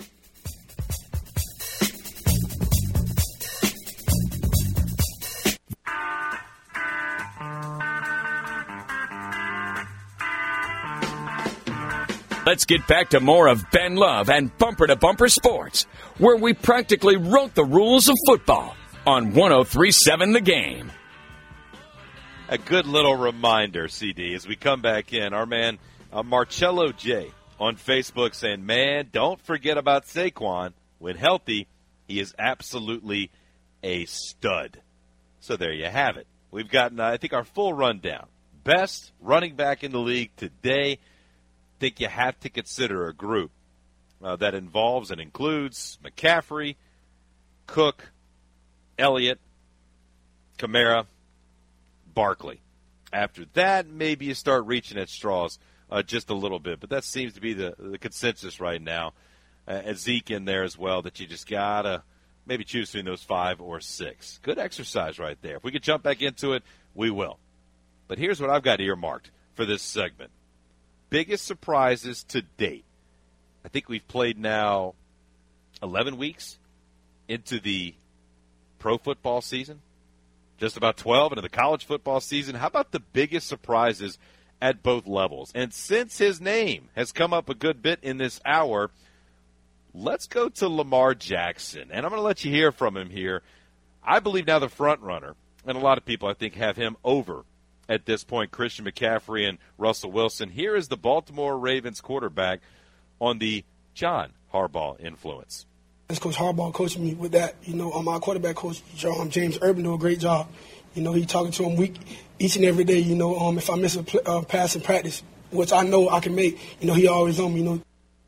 Let's get back to more of Ben Love and Bumper to Bumper Sports, where we practically wrote the rules of football on one oh three point seven The Game. A good little reminder, C D, as we come back in. Our man uh, Marcello J on Facebook saying, man, don't forget about Saquon. When healthy, he is absolutely a stud. So there you have it. We've gotten, uh, I think, our full rundown. Best running back in the league today. I think you have to consider a group uh, that involves and includes McCaffrey, Cook, Elliott, Kamara, Barkley. After that, maybe you start reaching at straws uh, just a little bit. But that seems to be the, the consensus right now. Uh, and Zeke in there as well, that you just got to maybe choose between those five or six. Good exercise right there. If we could jump back into it, we will. But here's what I've got earmarked for this segment. Biggest surprises to date. I think we've played now eleven weeks into the pro football season. Just about twelve into the college football season. How about the biggest surprises at both levels? And since his name has come up a good bit in this hour, let's go to Lamar Jackson. And I'm going to let you hear from him here. I believe now the front runner, and a lot of people I think have him over at this point, Christian McCaffrey and Russell Wilson. Here is the Baltimore Ravens quarterback on the John Harbaugh influence. As Coach Harbaugh coaching me with that, you know, um, my quarterback coach, um, James Urban, do a great job. You know, he talking to him week, each and every day, you know, um, if I miss a play, uh, pass in practice, which I know I can make, you know, he always on me, you know.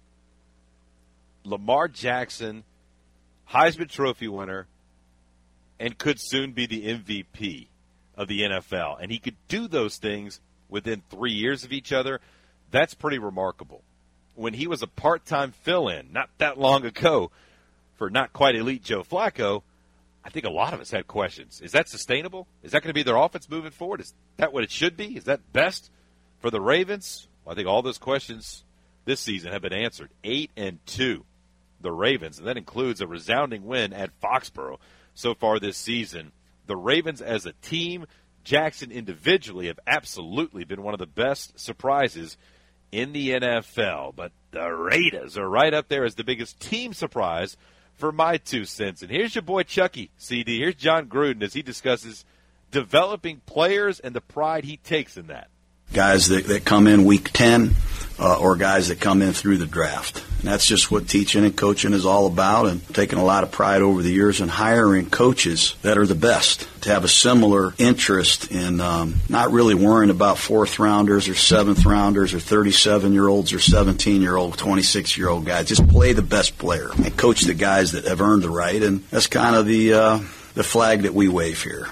Lamar Jackson, Heisman Trophy winner, and could soon be the M V P of the N F L. And he could do those things within three years of each other. That's pretty remarkable. When he was a part-time fill-in not that long ago for not quite elite Joe Flacco, I think a lot of us had questions. Is that sustainable? Is that going to be their offense moving forward? Is that what it should be? Is that best for the Ravens? Well, I think all those questions this season have been answered. Eight and two, the Ravens, and that includes a resounding win at Foxborough so far this season. The Ravens as a team, Jackson individually, have absolutely been one of the best surprises in the N F L. But the Raiders are right up there as the biggest team surprise for my two cents. And here's your boy Chucky, C D. Here's John Gruden as he discusses developing players and the pride he takes in that. guys that, that come in week ten uh, or guys that come in through the draft. And that's just what teaching and coaching is all about, and taking a lot of pride over the years in hiring coaches that are the best, to have a similar interest in um, not really worrying about fourth-rounders or seventh-rounders or thirty-seven-year-olds or seventeen-year-old, twenty-six-year-old guys. Just play the best player and coach the guys that have earned the right, and that's kind of the uh, the flag that we wave here.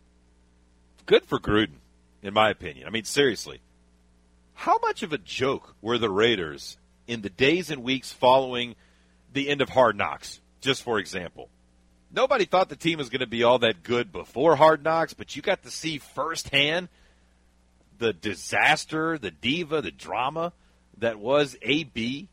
Good for Gruden, in my opinion. I mean, seriously, how much of a joke were the Raiders in the days and weeks following the end of Hard Knocks, just for example? Nobody thought the team was going to be all that good before Hard Knocks, but you got to see firsthand the disaster, the diva, the drama that was A B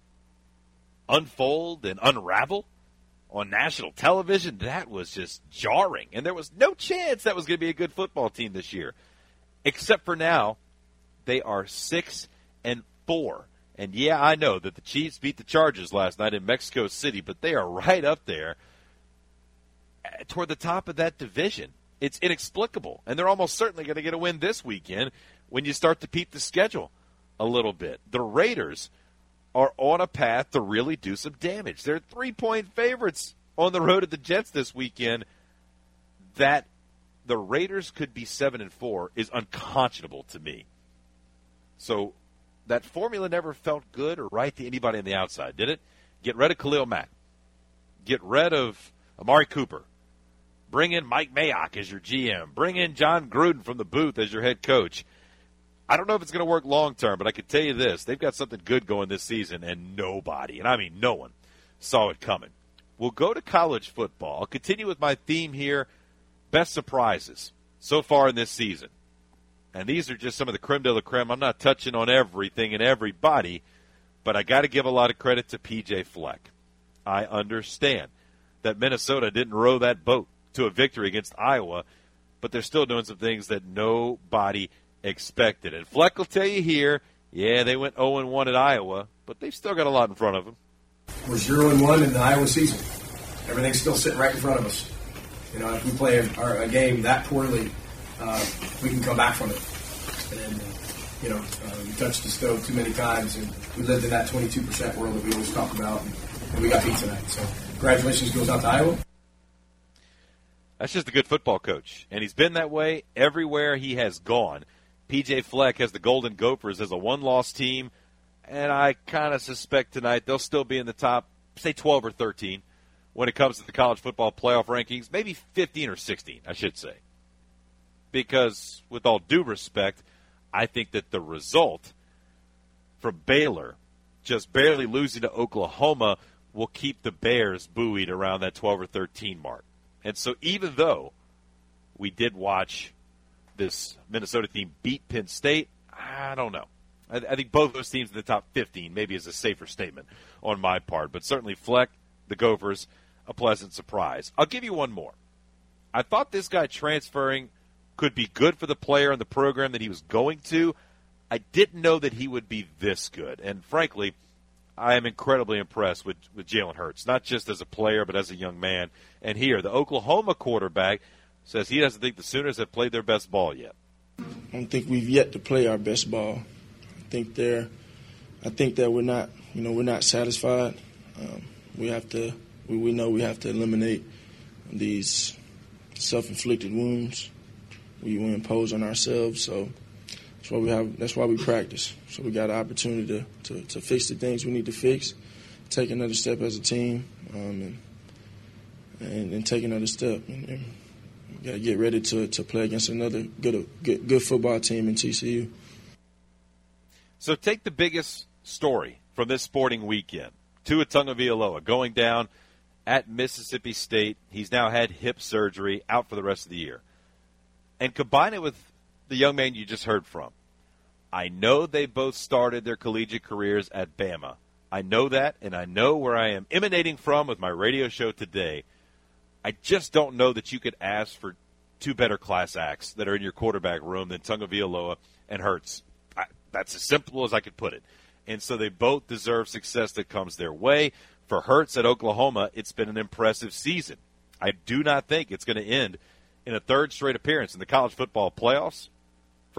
unfold and unravel on national television. That was just jarring, and there was no chance that was going to be a good football team this year. Except for now, they are six and four. And, yeah, I know that the Chiefs beat the Chargers last night in Mexico City, but they are right up there toward the top of that division. It's inexplicable. And they're almost certainly going to get a win this weekend when you start to peep the schedule a little bit. The Raiders are on a path to really do some damage. They're three-point favorites on the road at the Jets this weekend. That the Raiders could be seven and four is unconscionable to me. So that formula never felt good or right to anybody on the outside, did it? Get rid of Khalil Mack. Get rid of Amari Cooper. Bring in Mike Mayock as your G M. Bring in John Gruden from the booth as your head coach. I don't know if it's going to work long term, but I can tell you this. They've got something good going this season, and nobody, and I mean no one, saw it coming. We'll go to college football. I'll continue with my theme here, best surprises so far in this season. And these are just some of the creme de la creme. I'm not touching on everything and everybody, but I got to give a lot of credit to P J Fleck. I understand that Minnesota didn't row that boat to a victory against Iowa, but they're still doing some things that nobody expected. And Fleck will tell you here, yeah, they went oh and one at Iowa, but they've still got a lot in front of them. We're zero and one in the Iowa season. Everything's still sitting right in front of us. You know, if we play a, a game that poorly, uh, we can come back from it. And, uh, you know, uh, we touched the stove too many times, and we lived in that twenty-two percent world that we always talk about, and, and we got beat tonight. So congratulations goes out to Iowa. That's just a good football coach, and he's been that way everywhere he has gone. P J Fleck has the Golden Gophers as a one-loss team, and I kind of suspect tonight they'll still be in the top, say, twelve or thirteen when it comes to the college football playoff rankings, maybe fifteen or sixteen, I should say. Because, with all due respect, I think that the result from Baylor, just barely losing to Oklahoma, will keep the Bears buoyed around that twelve or thirteen mark. And so even though we did watch this Minnesota team beat Penn State, I don't know. I, I think both those teams in the top fifteen maybe is a safer statement on my part. But certainly Fleck, the Gophers, a pleasant surprise. I'll give you one more. I thought this guy transferring could be good for the player and the program that he was going to. I didn't know that he would be this good. And frankly, I am incredibly impressed with, with Jalen Hurts, not just as a player but as a young man. And here, the Oklahoma quarterback says he doesn't think the Sooners have played their best ball yet. I don't think we've yet to play our best ball. I think they're, I think that we're not, you know, we're not satisfied. Um, we have to, we, we know we have to eliminate these self-inflicted wounds we, we impose on ourselves. So that's why we have, that's why we practice. So we got an opportunity to, to, to fix the things we need to fix, take another step as a team, um, and, and and take another step. And, and we got to get ready to to play against another good good good football team in T C U. So take the biggest story from this sporting weekend. Tua Tagovailoa going down at Mississippi State. He's now had hip surgery, out for the rest of the year. And combine it with the young man you just heard from. I know they both started their collegiate careers at Bama. I know that, and I know where I am emanating from with my radio show today. I just don't know that you could ask for two better class acts that are in your quarterback room than Tagovailoa and Hurts. I, that's as simple as I could put it. And so they both deserve success that comes their way. For Hurts at Oklahoma, it's been an impressive season. I do not think it's going to end in a third straight appearance in the college football playoffs.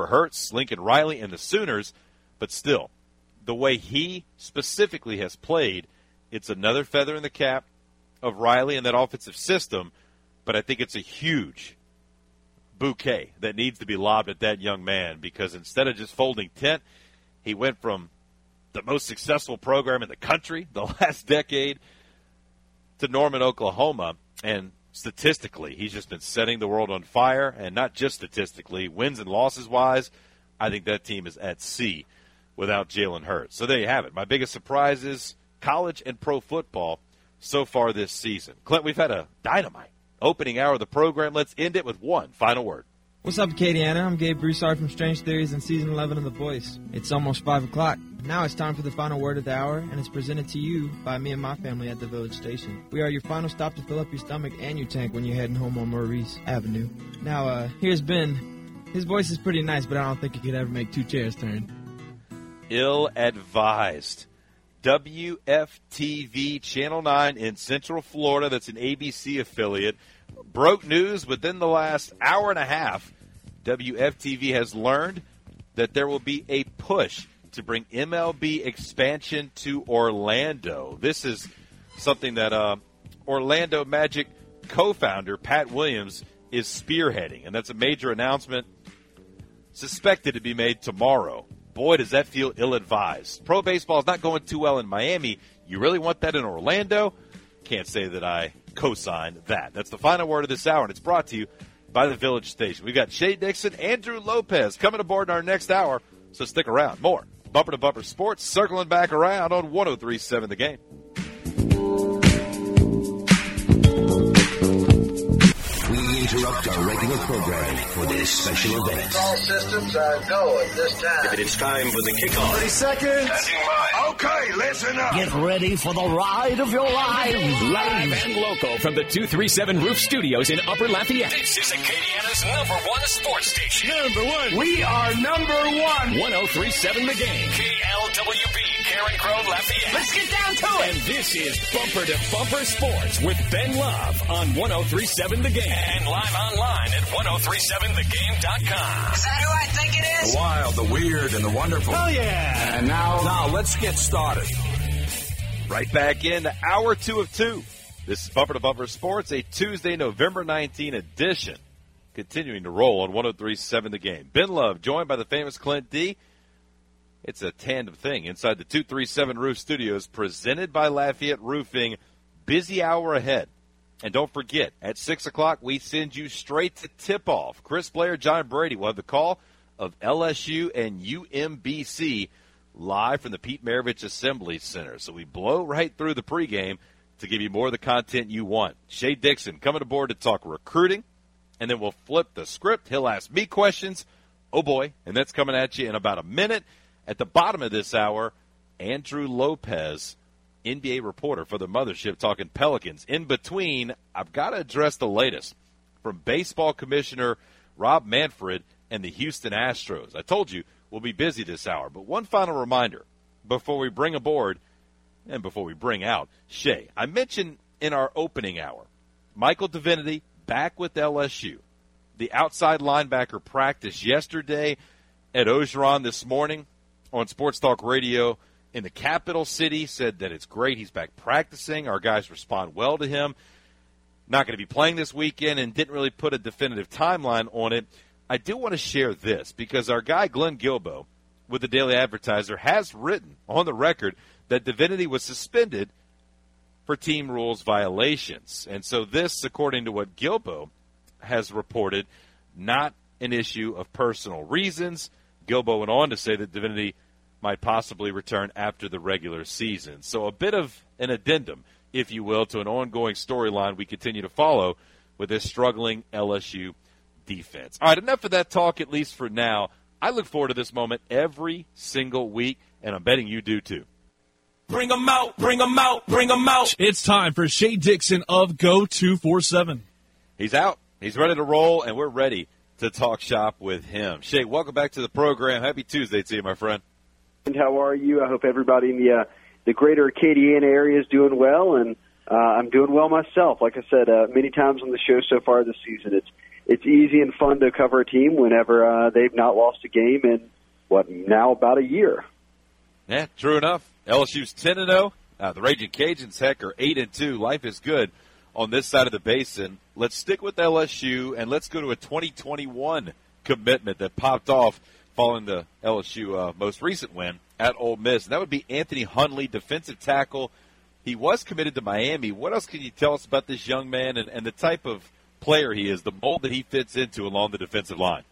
for Hurts, Lincoln Riley, and the Sooners, but still, the way he specifically has played, it's another feather in the cap of Riley and that offensive system, but I think it's a huge bouquet that needs to be lobbed at that young man, because instead of just folding tent, he went from the most successful program in the country the last decade to Norman, Oklahoma, and statistically, he's just been setting the world on fire, and not just statistically, wins and losses-wise, I think that team is at sea without Jalen Hurts. So there you have it. My biggest surprise is college and pro football so far this season. Clint, we've had a dynamite opening hour of the program. Let's end it with one final word. What's up, Acadiana? I'm Gabe Broussard from Strange Theories and Season eleven of The Voice. It's almost five o'clock. Now it's time for the final word of the hour, and it's presented to you by me and my family at the Village Station. We are your final stop to fill up your stomach and your tank when you're heading home on Maurice Avenue. Now, uh, here's Ben. His voice is pretty nice, but I don't think he could ever make two chairs turn. Ill-advised. W F T V Channel nine in Central Florida, that's an A B C affiliate, broke news within the last hour and a half. W F T V has learned that there will be a push to bring M L B expansion to Orlando. This is something that uh, Orlando Magic co-founder Pat Williams is spearheading, and that's a major announcement suspected to be made tomorrow. Boy, does that feel ill-advised. Pro baseball is not going too well in Miami. You really want that in Orlando? Can't say that I co-signed that. That's the final word of this hour, and it's brought to you by the Village Station. We've got Shea Dixon, Andrew Lopez coming aboard in our next hour, so stick around. More Bumper to Bumper Sports circling back around on one oh three point seven The Game. We interrupt our regular programming for this special event. All systems are go at this time. It's time for the kickoff. thirty seconds. Okay, listen up. Get ready for the ride of your lives. Live and local from the two three seven Roof Studios in Upper Lafayette. This is Acadiana's number one sports station. Number one. We are number one. one oh three point seven The Game. K L W B, Karen Crow, Lafayette. Let's get down to it. And this is Bumper to Bumper Sports with Ben Love on one oh three point seven The Game. And live online at ten thirty-seven the game dot com. Is that who I think it is? The wild, the weird, and the wonderful. Oh, yeah. And now, now let's get started. Right back in to hour two of two. This is Bumper to Bumper Sports, a Tuesday, November nineteenth edition. Continuing to roll on one oh three point seven The Game. Ben Love, joined by the famous Clint D. It's a tandem thing inside the two three seven Roof Studios, presented by Lafayette Roofing. Busy hour ahead. And don't forget, at six o'clock, we send you straight to tip-off. Chris Blair, John Brady will have the call of L S U and U M B C live from the Pete Maravich Assembly Center. So we blow right through the pregame to give you more of the content you want. Shea Dixon coming aboard to talk recruiting, and then we'll flip the script. He'll ask me questions. Oh, boy, and that's coming at you in about a minute. At the bottom of this hour, Andrew Lopez, N B A reporter for the Mothership, talking Pelicans. In between, I've got to address the latest from baseball commissioner Rob Manfred and the Houston Astros. I told you we'll be busy this hour, but one final reminder before we bring aboard and before we bring out Shea. I mentioned in our opening hour, Michael Divinity back with L S U. The outside linebacker practiced yesterday at Ogeron this morning on Sports Talk Radio in the capital city, said that it's great. He's back practicing. Our guys respond well to him. Not going to be playing this weekend and didn't really put a definitive timeline on it. I do want to share this because our guy Glenn Gilbo with the Daily Advertiser has written on the record that Divinity was suspended for team rules violations. And so this, according to what Gilbo has reported, not an issue of personal reasons. Gilbo went on to say that Divinity might possibly return after the regular season. So a bit of an addendum, if you will, to an ongoing storyline we continue to follow with this struggling L S U defense. All right, enough of that talk, at least for now. I look forward to this moment every single week, and I'm betting you do too. Bring them out, bring them out, bring them out. It's time for Shea Dixon of Go two forty-seven. He's out. He's ready to roll, and we're ready to talk shop with him. Shea, welcome back to the program. Happy Tuesday to you, my friend. And how are you? I hope everybody in the uh, the greater Acadiana area is doing well, and uh, I'm doing well myself. Like I said, uh, many times on the show so far this season, it's it's easy and fun to cover a team whenever uh, they've not lost a game in, what, now about a year. Yeah, true enough. L S U's ten and oh. Uh, the Raging Cajuns, heck, are eight and two. Life is good on this side of the basin. Let's stick with L S U, and let's go to a twenty twenty-one commitment that popped off following the L S U uh, most recent win at Ole Miss. And that would be Anthony Hundley, defensive tackle. He was committed to Miami. What else can you tell us about this young man and, and the type of player he is, the mold that he fits into along the defensive line?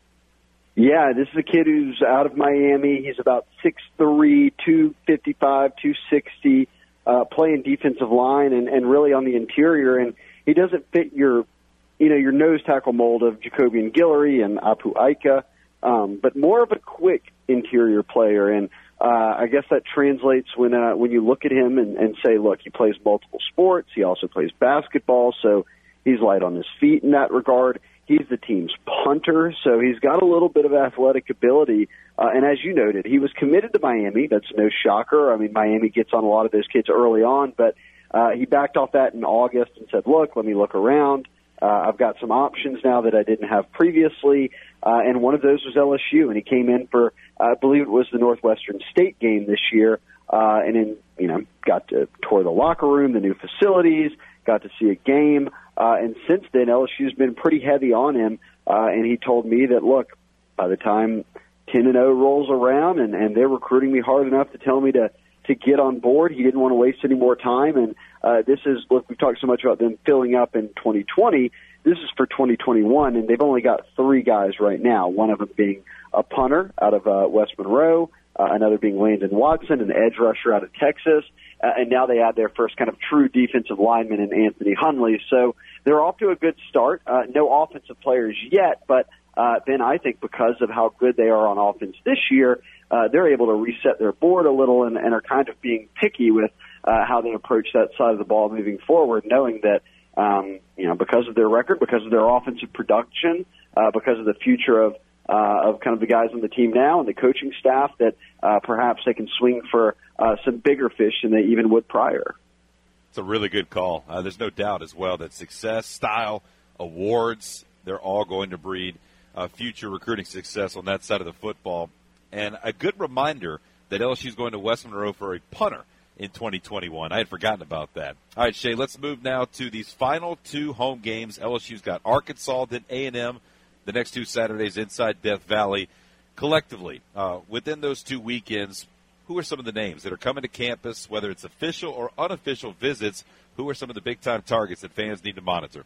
Yeah, this is a kid who's out of Miami. He's about six three, two fifty-five, two sixty, uh, playing defensive line and, and really on the interior. And he doesn't fit your, you know, your nose tackle mold of Jacobian Guillory and Apu Ika, um, but more of a quick interior player. And uh, I guess that translates when uh, when you look at him and, and say, look, he plays multiple sports. He also plays basketball, so he's light on his feet in that regard. He's the team's punter, so he's got a little bit of athletic ability. Uh, and as you noted, he was committed to Miami. That's no shocker. I mean, Miami gets on a lot of those kids early on, but uh, he backed off that in August and said, look, let me look around. Uh, I've got some options now that I didn't have previously, uh, and one of those was L S U, and he came in for, uh, I believe it was the Northwestern State game this year, uh, and then, you know, got to tour the locker room, the new facilities, got to see a game. Uh, and since then, L S U's been pretty heavy on him, uh, and he told me that, look, by the time ten and oh rolls around and, and they're recruiting me hard enough to tell me to, to get on board, he didn't want to waste any more time. And uh, this is, look, we've talked so much about them filling up in twenty twenty. This is for twenty twenty-one, and they've only got three guys right now, one of them being a punter out of uh, West Monroe, uh, another being Landon Watson, an edge rusher out of Texas, uh, and now they add their first kind of true defensive lineman in Anthony Hundley. So they're off to a good start. Uh, no offensive players yet, but uh, then I think because of how good they are on offense this year, uh, they're able to reset their board a little and, and are kind of being picky with uh, how they approach that side of the ball moving forward, knowing that, um, you know, because of their record, because of their offensive production, uh, because of the future of uh, of kind of the guys on the team now and the coaching staff, that uh, perhaps they can swing for uh, some bigger fish than they even would prior. It's a really good call. Uh, there's no doubt as well that success, style, awards, they're all going to breed uh, future recruiting success on that side of the football. And a good reminder that L S U is going to West Monroe for a punter in twenty twenty-one. I had forgotten about that. All right, Shay, let's move now to these final two home games. L S U's got Arkansas, then A and M, the next two Saturdays inside Death Valley. Collectively, uh, within those two weekends, who are some of the names that are coming to campus, whether it's official or unofficial visits? Who are some of the big-time targets that fans need to monitor?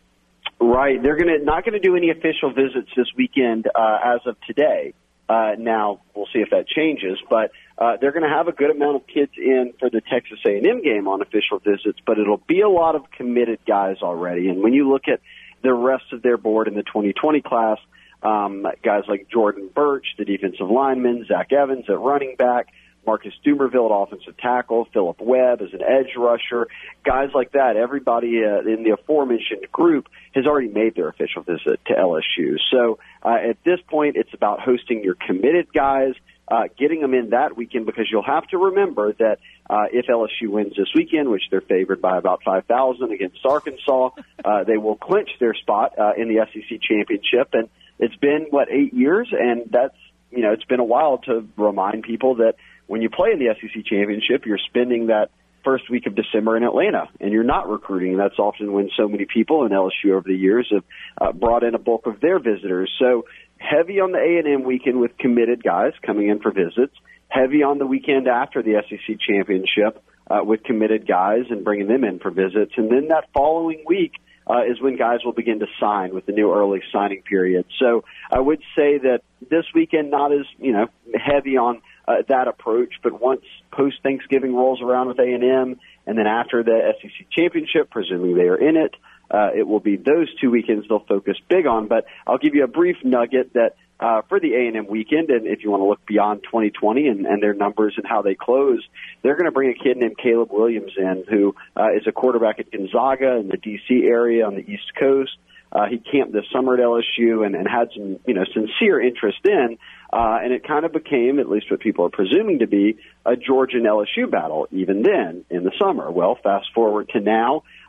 Right. They're gonna not going to do any official visits this weekend uh, as of today. Uh, now, we'll see if that changes, but uh, they're going to have a good amount of kids in for the Texas A and M game on official visits, but it'll be a lot of committed guys already. And when you look at the rest of their board in the twenty twenty class, um, guys like Jordan Birch, the defensive lineman, Zach Evans at running back, Marcus Dumerville at offensive tackle, Philip Webb as an edge rusher, guys like that. Everybody uh, in the aforementioned group has already made their official visit to L S U. So uh, at this point, it's about hosting your committed guys, uh, getting them in that weekend, because you'll have to remember that uh, if L S U wins this weekend, which they're favored by about five thousand against Arkansas, uh, they will clinch their spot uh, in the S E C championship. And it's been, what, eight years? And that's, you know, it's been a while to remind people that when you play in the S E C championship, you're spending that first week of December in Atlanta, and you're not recruiting. And that's often when so many people in L S U over the years have uh, brought in a bulk of their visitors. So heavy on the A and M weekend with committed guys coming in for visits, heavy on the weekend after the S E C championship uh, with committed guys and bringing them in for visits. And then that following week uh, is when guys will begin to sign with the new early signing period. So I would say that this weekend not as, you know, heavy on Uh, that approach, but once post-Thanksgiving rolls around with A and M, and then after the S E C championship, presuming they are in it, uh, it will be those two weekends they'll focus big on. But I'll give you a brief nugget that uh, for the A and M weekend, and if you want to look beyond twenty twenty and, and their numbers and how they close, they're going to bring a kid named Caleb Williams in, who uh, is a quarterback at Gonzaga in the D C area on the East Coast. Uh, he camped this summer at L S U and, and had some, you know, sincere interest in, uh, and it kind of became, at least what people are presuming to be, a Georgia and L S U battle even then in the summer. Well, fast forward to now,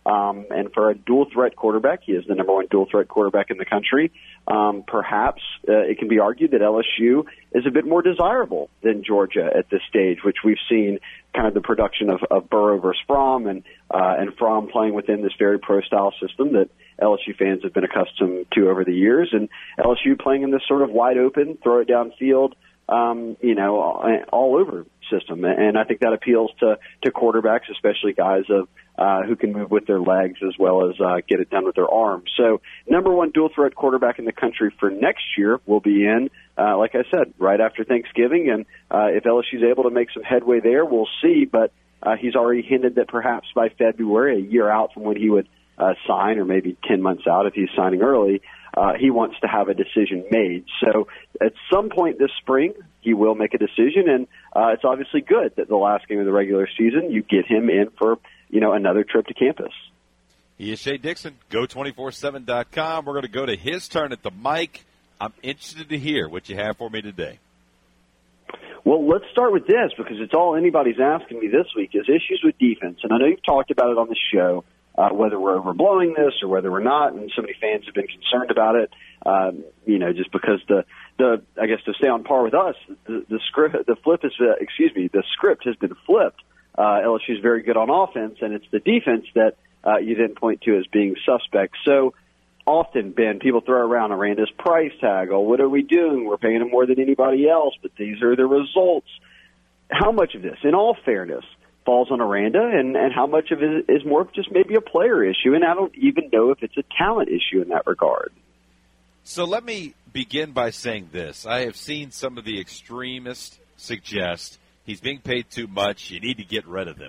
Um, and for a dual-threat quarterback, he is the number one dual-threat quarterback in the country. Um, perhaps uh, it can be argued that L S U is a bit more desirable than Georgia at this stage, which we've seen kind of the production of, of Burrow versus Fromm, and uh, and Fromm playing within this very pro-style system that L S U fans have been accustomed to over the years, and L S U playing in this sort of wide-open, throw it downfield, um, you know, all over system. And I think that appeals to, to quarterbacks, especially guys of uh, who can move with their legs as well as uh, get it done with their arms. So number one dual threat quarterback in the country for next year will be in, uh, like I said, right after Thanksgiving. And uh, if L S U is able to make some headway there, we'll see. But uh, he's already hinted that perhaps by February, a year out from when he would uh, sign, or maybe ten months out if he's signing early, Uh, he wants to have a decision made. So at some point this spring, he will make a decision, and uh, it's obviously good that the last game of the regular season, you get him in for, you know, another trip to campus. He is Shea Dixon, go two four seven dot com. We're going to go to his turn at the mic. I'm interested to hear what you have for me today. Well, let's start with this, because it's all anybody's asking me this week, is issues with defense. And I know you've talked about it on the show, Uh, whether we're overblowing this or whether we're not, and so many fans have been concerned about it. Um, you know, just because the the I guess to stay on par with us, the, the script, the flip is uh, excuse me, the script has been flipped. Uh, L S U is very good on offense, and it's the defense that uh, you then point to as being suspect. So often, Ben, people throw around Aranda's price tag. Oh, what are we doing? We're paying him more than anybody else, but these are the results. How much of this, in all fairness, falls on Aranda, and, and how much of it is more of just maybe a player issue? And I don't even know if it's a talent issue in that regard. So let me begin by saying this. I have seen some of the extremists suggest he's being paid too much, you need to get rid of him.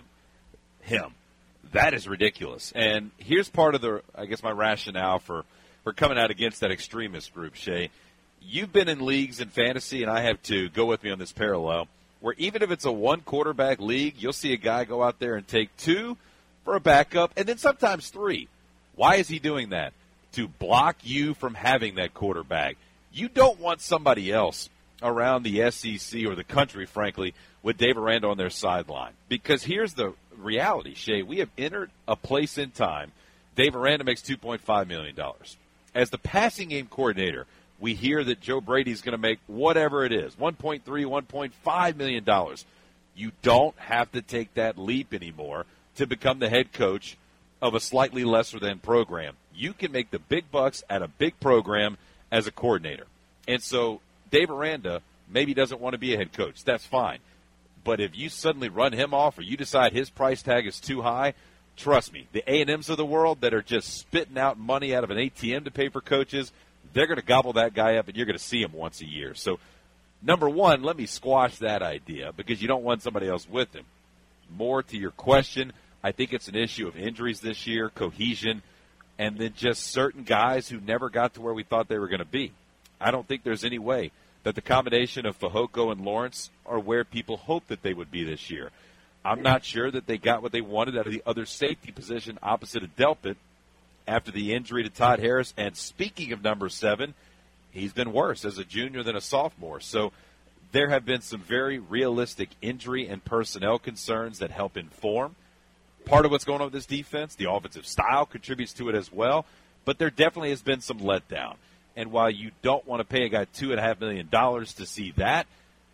Him. That is ridiculous. And here's part of the, I guess, my rationale for, for coming out against that extremist group, Shea. You've been in leagues in fantasy, and I have too. Go with me on this parallel, where even if it's a one-quarterback league, you'll see a guy go out there and take two for a backup, and then sometimes three. Why is he doing that? To block you from having that quarterback. You don't want somebody else around the S E C or the country, frankly, with Dave Aranda on their sideline. Because here's the reality, Shea. We have entered a place in time. Dave Aranda makes two point five million dollars. As the passing game coordinator, we hear that Joe Brady's going to make whatever it is, one point three, one point five million dollars. You don't have to take that leap anymore to become the head coach of a slightly lesser than program. You can make the big bucks at a big program as a coordinator. And so Dave Aranda maybe doesn't want to be a head coach. That's fine. But if you suddenly run him off or you decide his price tag is too high, trust me, the A and M's of the world that are just spitting out money out of an A T M to pay for coaches, they're going to gobble that guy up, and you're going to see him once a year. So, number one, let me squash that idea, because you don't want somebody else with him. More to your question, I think it's an issue of injuries this year, cohesion, and then just certain guys who never got to where we thought they were going to be. I don't think there's any way that the combination of Fehoko and Lawrence are where people hoped that they would be this year. I'm not sure that they got what they wanted out of the other safety position opposite of Delpit after the injury to Todd Harris. And speaking of number seven, he's been worse as a junior than a sophomore. So there have been some very realistic injury and personnel concerns that help inform part of what's going on with this defense. The offensive style contributes to it as well. But there definitely has been some letdown. And while you don't want to pay a guy two point five million dollars to see that,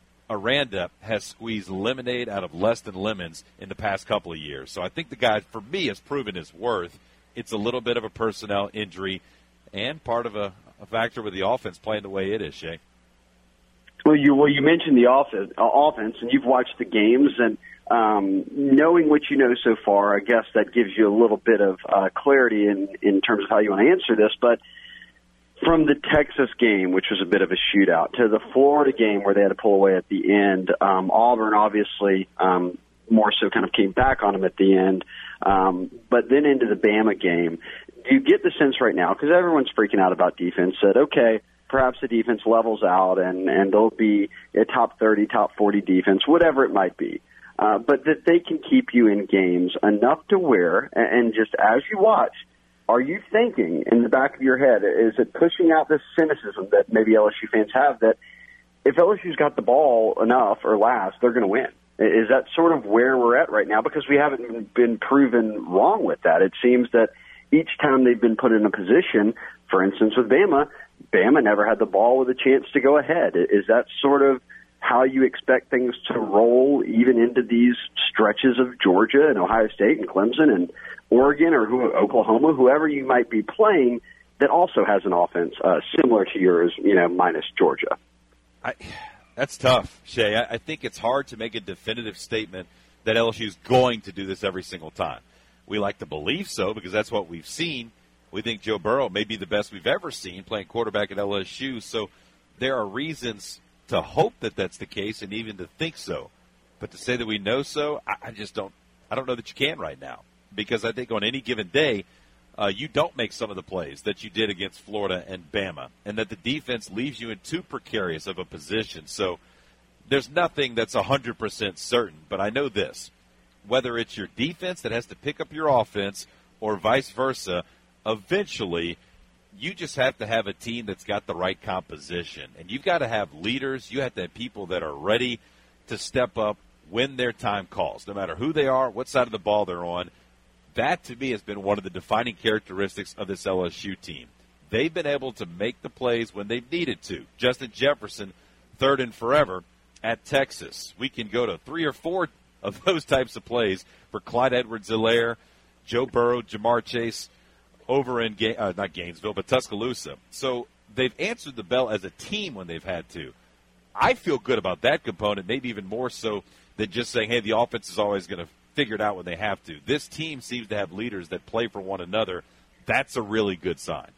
Aranda has squeezed lemonade out of less than lemons in the past couple of years. So I think the guy, for me, has proven his worth. It's a little bit of a personnel injury and part of a, a factor with the offense playing the way it is, Shea. Well, you well you mentioned the offense, uh, offense, and you've watched the games, and um, knowing what you know so far, I guess that gives you a little bit of uh, clarity in, in terms of how you want to answer this. But from the Texas game, which was a bit of a shootout, to the Florida game where they had to pull away at the end, um, Auburn obviously um, more so kind of came back on them at the end. Um, but then into the Bama game, do you get the sense right now, because everyone's freaking out about defense, that, okay, perhaps the defense levels out and, and they'll be a top thirty, top forty defense, whatever it might be, uh, but that they can keep you in games enough to where, and, and just as you watch, are you thinking in the back of your head, is it pushing out this cynicism that maybe L S U fans have, that if L S U's got the ball enough or last, they're going to win? Is that sort of where we're at right now? Because we haven't been proven wrong with that. It seems that each time they've been put in a position, for instance with Bama, Bama never had the ball with a chance to go ahead. Is that sort of how you expect things to roll even into these stretches of Georgia and Ohio State and Clemson and Oregon or who, Oklahoma, whoever you might be playing that also has an offense uh, similar to yours, you know, minus Georgia? I, that's tough, Shay. I, I think it's hard to make a definitive statement that L S U is going to do this every single time. We like to believe so because that's what we've seen. We think Joe Burrow may be the best we've ever seen playing quarterback at L S U, so there are reasons to hope that that's the case and even to think so. But to say that we know so, I, I just don't I don't know that you can right now because I think on any given day, uh, you don't make some of the plays that you did against Florida and Bama, and that the defense leaves you in too precarious of a position. So there's nothing that's one hundred percent certain, but I know this. Whether it's your defense that has to pick up your offense or vice versa, eventually you just have to have a team that's got the right composition. And you've got to have leaders. You have to have people that are ready to step up when their time calls, no matter who they are, what side of the ball they're on. That, to me, has been one of the defining characteristics of this L S U team. They've been able to make the plays when they've needed to. Justin Jefferson, third and forever at Texas. We can go to three or four of those types of plays for Clyde Edwards-Helaire, Joe Burrow, Jamar Chase, over in, uh, not Gainesville, but Tuscaloosa. So they've answered the bell as a team when they've had to. I feel good about that component, maybe even more so than just saying, hey, the offense is always going to figure it out when they have to. This team seems to have leaders that play for one another. That's a really good sign.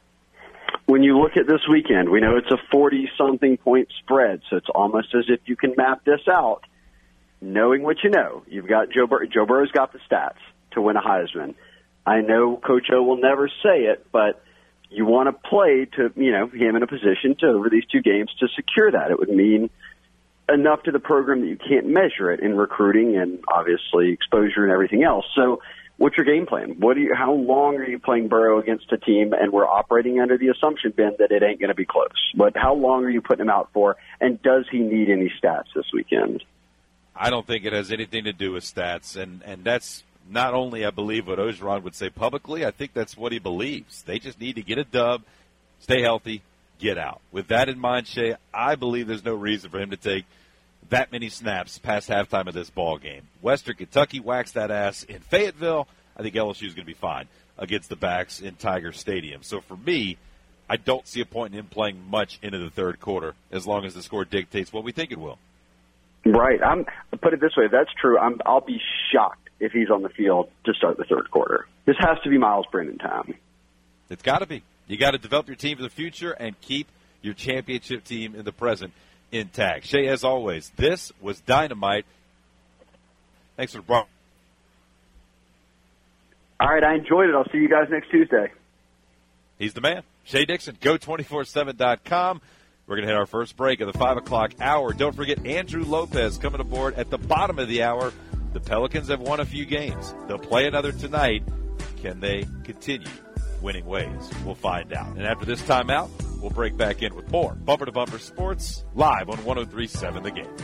When you look at this weekend, we know it's a forty-something point spread, so it's almost as if you can map this out. Knowing what you know, you've got Joe Bur- Joe Burrow's got the stats to win a Heisman. I know Coach O will never say it, but you want to play to, you know, him in a position to, over these two games, to secure that. It would mean enough to the program that you can't measure it in recruiting and obviously exposure and everything else. So what's your game plan? What do you, how long are you playing Burrow against a team, and we're operating under the assumption, Ben, that it ain't going to be close? But how long are you putting him out for, and does he need any stats this weekend? I don't think it has anything to do with stats, and, and that's not only, I believe, what Orgeron would say publicly. I think that's what he believes. They just need to get a dub, stay healthy, get out. With that in mind, Shay, I believe there's no reason for him to take that many snaps past halftime of this ball game. Western Kentucky waxed that ass in Fayetteville. I think L S U is going to be fine against the backs in Tiger Stadium. So for me, I don't see a point in him playing much into the third quarter as long as the score dictates what we think it will. Right. I'm I'll put it this way. If that's true, I'm, I'll be shocked if he's on the field to start the third quarter. This has to be Miles Brennan time. It's got to be. You got to develop your team for the future and keep your championship team in the present intact. Shay, as always, this was Dynamite. Thanks for the bro. All right, I enjoyed it. I'll see you guys next Tuesday. He's the man. Shay Dixon, go two four seven dot com. We're going to hit our first break of the five o'clock hour. Don't forget Andrew Lopez coming aboard at the bottom of the hour. The Pelicans have won a few games. They'll play another tonight. Can they continue winning ways? We'll find out. And after this timeout, we'll break back in with more Bumper to Bumper Sports live on one oh three point seven The Game.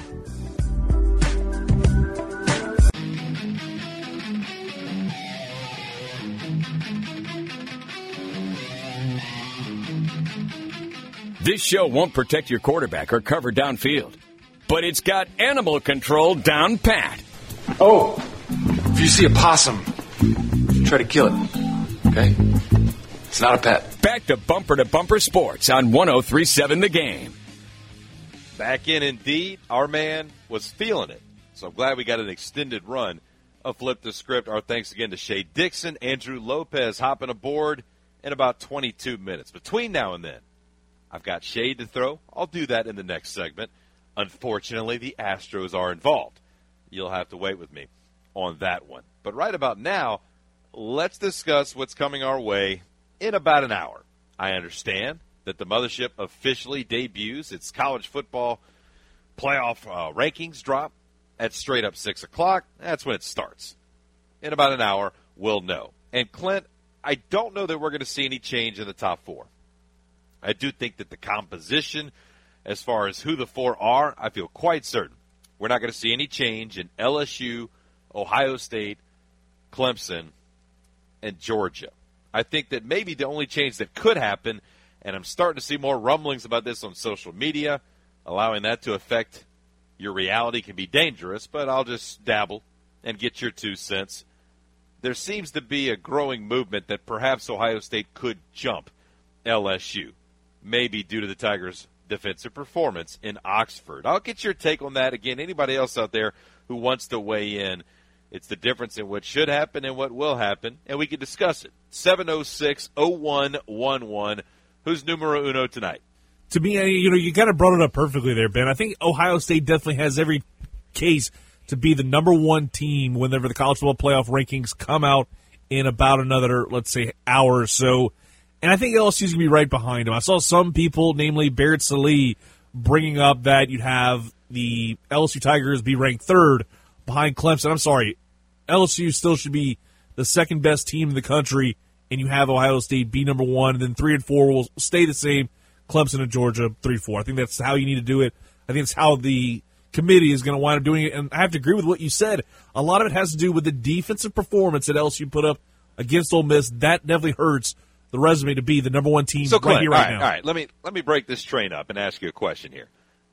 This show won't protect your quarterback or cover downfield, but it's got animal control down pat. Oh, if you see a possum, try to kill it, okay? It's not a pet. Back to Bumper to Bumper Sports on one oh three point seven The Game. Back in indeed. Our man was feeling it. So I'm glad we got an extended run of Flip the Script. Our thanks again to Shay Dixon, Andrew Lopez hopping aboard in about twenty-two minutes. Between now and then, I've got shade to throw. I'll do that in the next segment. Unfortunately, the Astros are involved. You'll have to wait with me on that one. But right about now, let's discuss what's coming our way in about an hour. I understand that the mothership officially debuts its college football playoff uh, rankings drop at straight up six o'clock. That's when it starts. In about an hour, we'll know. And Clint, I don't know that we're going to see any change in the top four. I do think that the composition, as far as who the four are, I feel quite certain we're not going to see any change in L S U, Ohio State, Clemson, and Georgia. I think that maybe the only change that could happen, and I'm starting to see more rumblings about this on social media, allowing that to affect your reality can be dangerous, but I'll just dabble and get your two cents. There seems to be a growing movement that perhaps Ohio State could jump L S U, maybe due to the Tigers' defensive performance in Oxford. I'll get your take on that. Again, anybody else out there who wants to weigh in, it's the difference in what should happen and what will happen, and we can discuss it. seven oh six, oh one one one. Who's numero uno tonight? To me, you know, you kind of brought it up perfectly there, Ben. I think Ohio State definitely has every case to be the number one team whenever the college football playoff rankings come out in about another, let's say, hour or so. And I think L S U's going to be right behind them. I saw some people, namely Barrett Sallee, bringing up that you'd have the L S U Tigers be ranked third behind Clemson. I'm sorry. L S U still should be the second best team in the country, and you have Ohio State be number one, and then three and four will stay the same. Clemson and Georgia, three four. I think that's how you need to do it. I think it's how the committee is going to wind up doing it. And I have to agree with what you said. A lot of it has to do with the defensive performance that L S U put up against Ole Miss. That definitely hurts the resume to be the number one team so, right Clint, here, right all right, now. All right, let me let me break this train up and ask you a question here.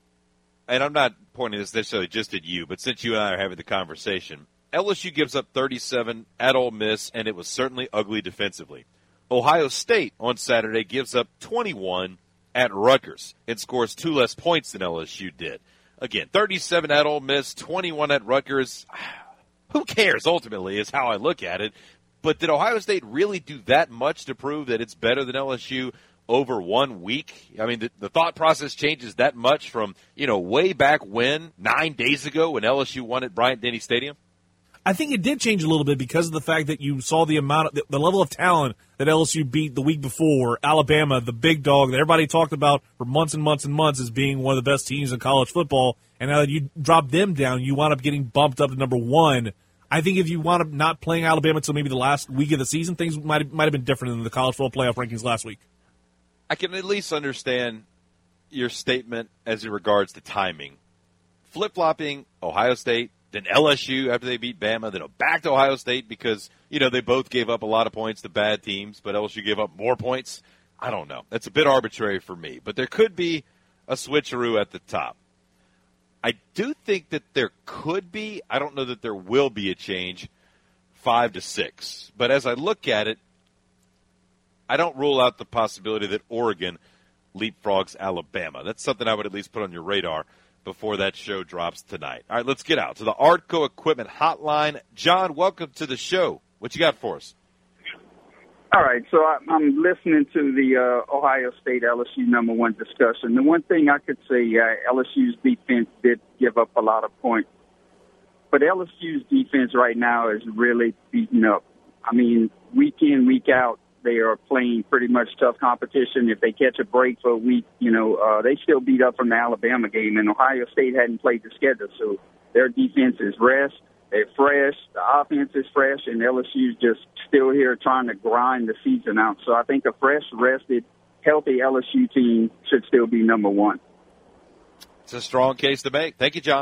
And I'm not pointing this necessarily just at you, but since you and I are having the conversation, L S U gives up thirty-seven at Ole Miss, and it was certainly ugly defensively. Ohio State on Saturday gives up twenty-one at Rutgers and scores two less points than L S U did. Again, thirty-seven at Ole Miss, twenty-one at Rutgers. Who cares, ultimately, is how I look at it. But did Ohio State really do that much to prove that it's better than L S U over one week? I mean, the, the thought process changes that much from, you know, way back when, nine days ago when L S U won at Bryant-Denny Stadium? I think it did change a little bit because of the fact that you saw the amount of the, the level of talent that L S U beat the week before. Alabama, the big dog that everybody talked about for months and months and months as being one of the best teams in college football. And now that you drop them down, you wound up getting bumped up to number one. I think if you wound up not playing Alabama until maybe the last week of the season, things might might have been different than the college football playoff rankings last week. I can at least understand your statement as it regards to timing. Flip-flopping Ohio State, then L S U after they beat Bama, then back to Ohio State because, you know, they both gave up a lot of points to bad teams, but L S U gave up more points. I don't know. That's a bit arbitrary for me, but there could be a switcheroo at the top. I do think that there could be. I don't know that there will be a change five to six. But as I look at it, I don't rule out the possibility that Oregon leapfrogs Alabama. That's something I would at least put on your radar before that show drops tonight. All right, let's get out to the Artco Equipment Hotline. John, welcome to the show. What you got for us? All right, so I'm listening to the uh, Ohio State L S U number one discussion. The one thing I could say, uh, L S U's defense did give up a lot of points. But L S U's defense right now is really beaten up. I mean, week in, week out, they are playing pretty much tough competition. If they catch a break for a week, you know, uh, they still beat up from the Alabama game, and Ohio State hadn't played the schedule. So their defense is rest. They're fresh. The offense is fresh, and L S U's just still here trying to grind the season out. So I think a fresh, rested, healthy L S U team should still be number one. It's a strong case to make. Thank you, John.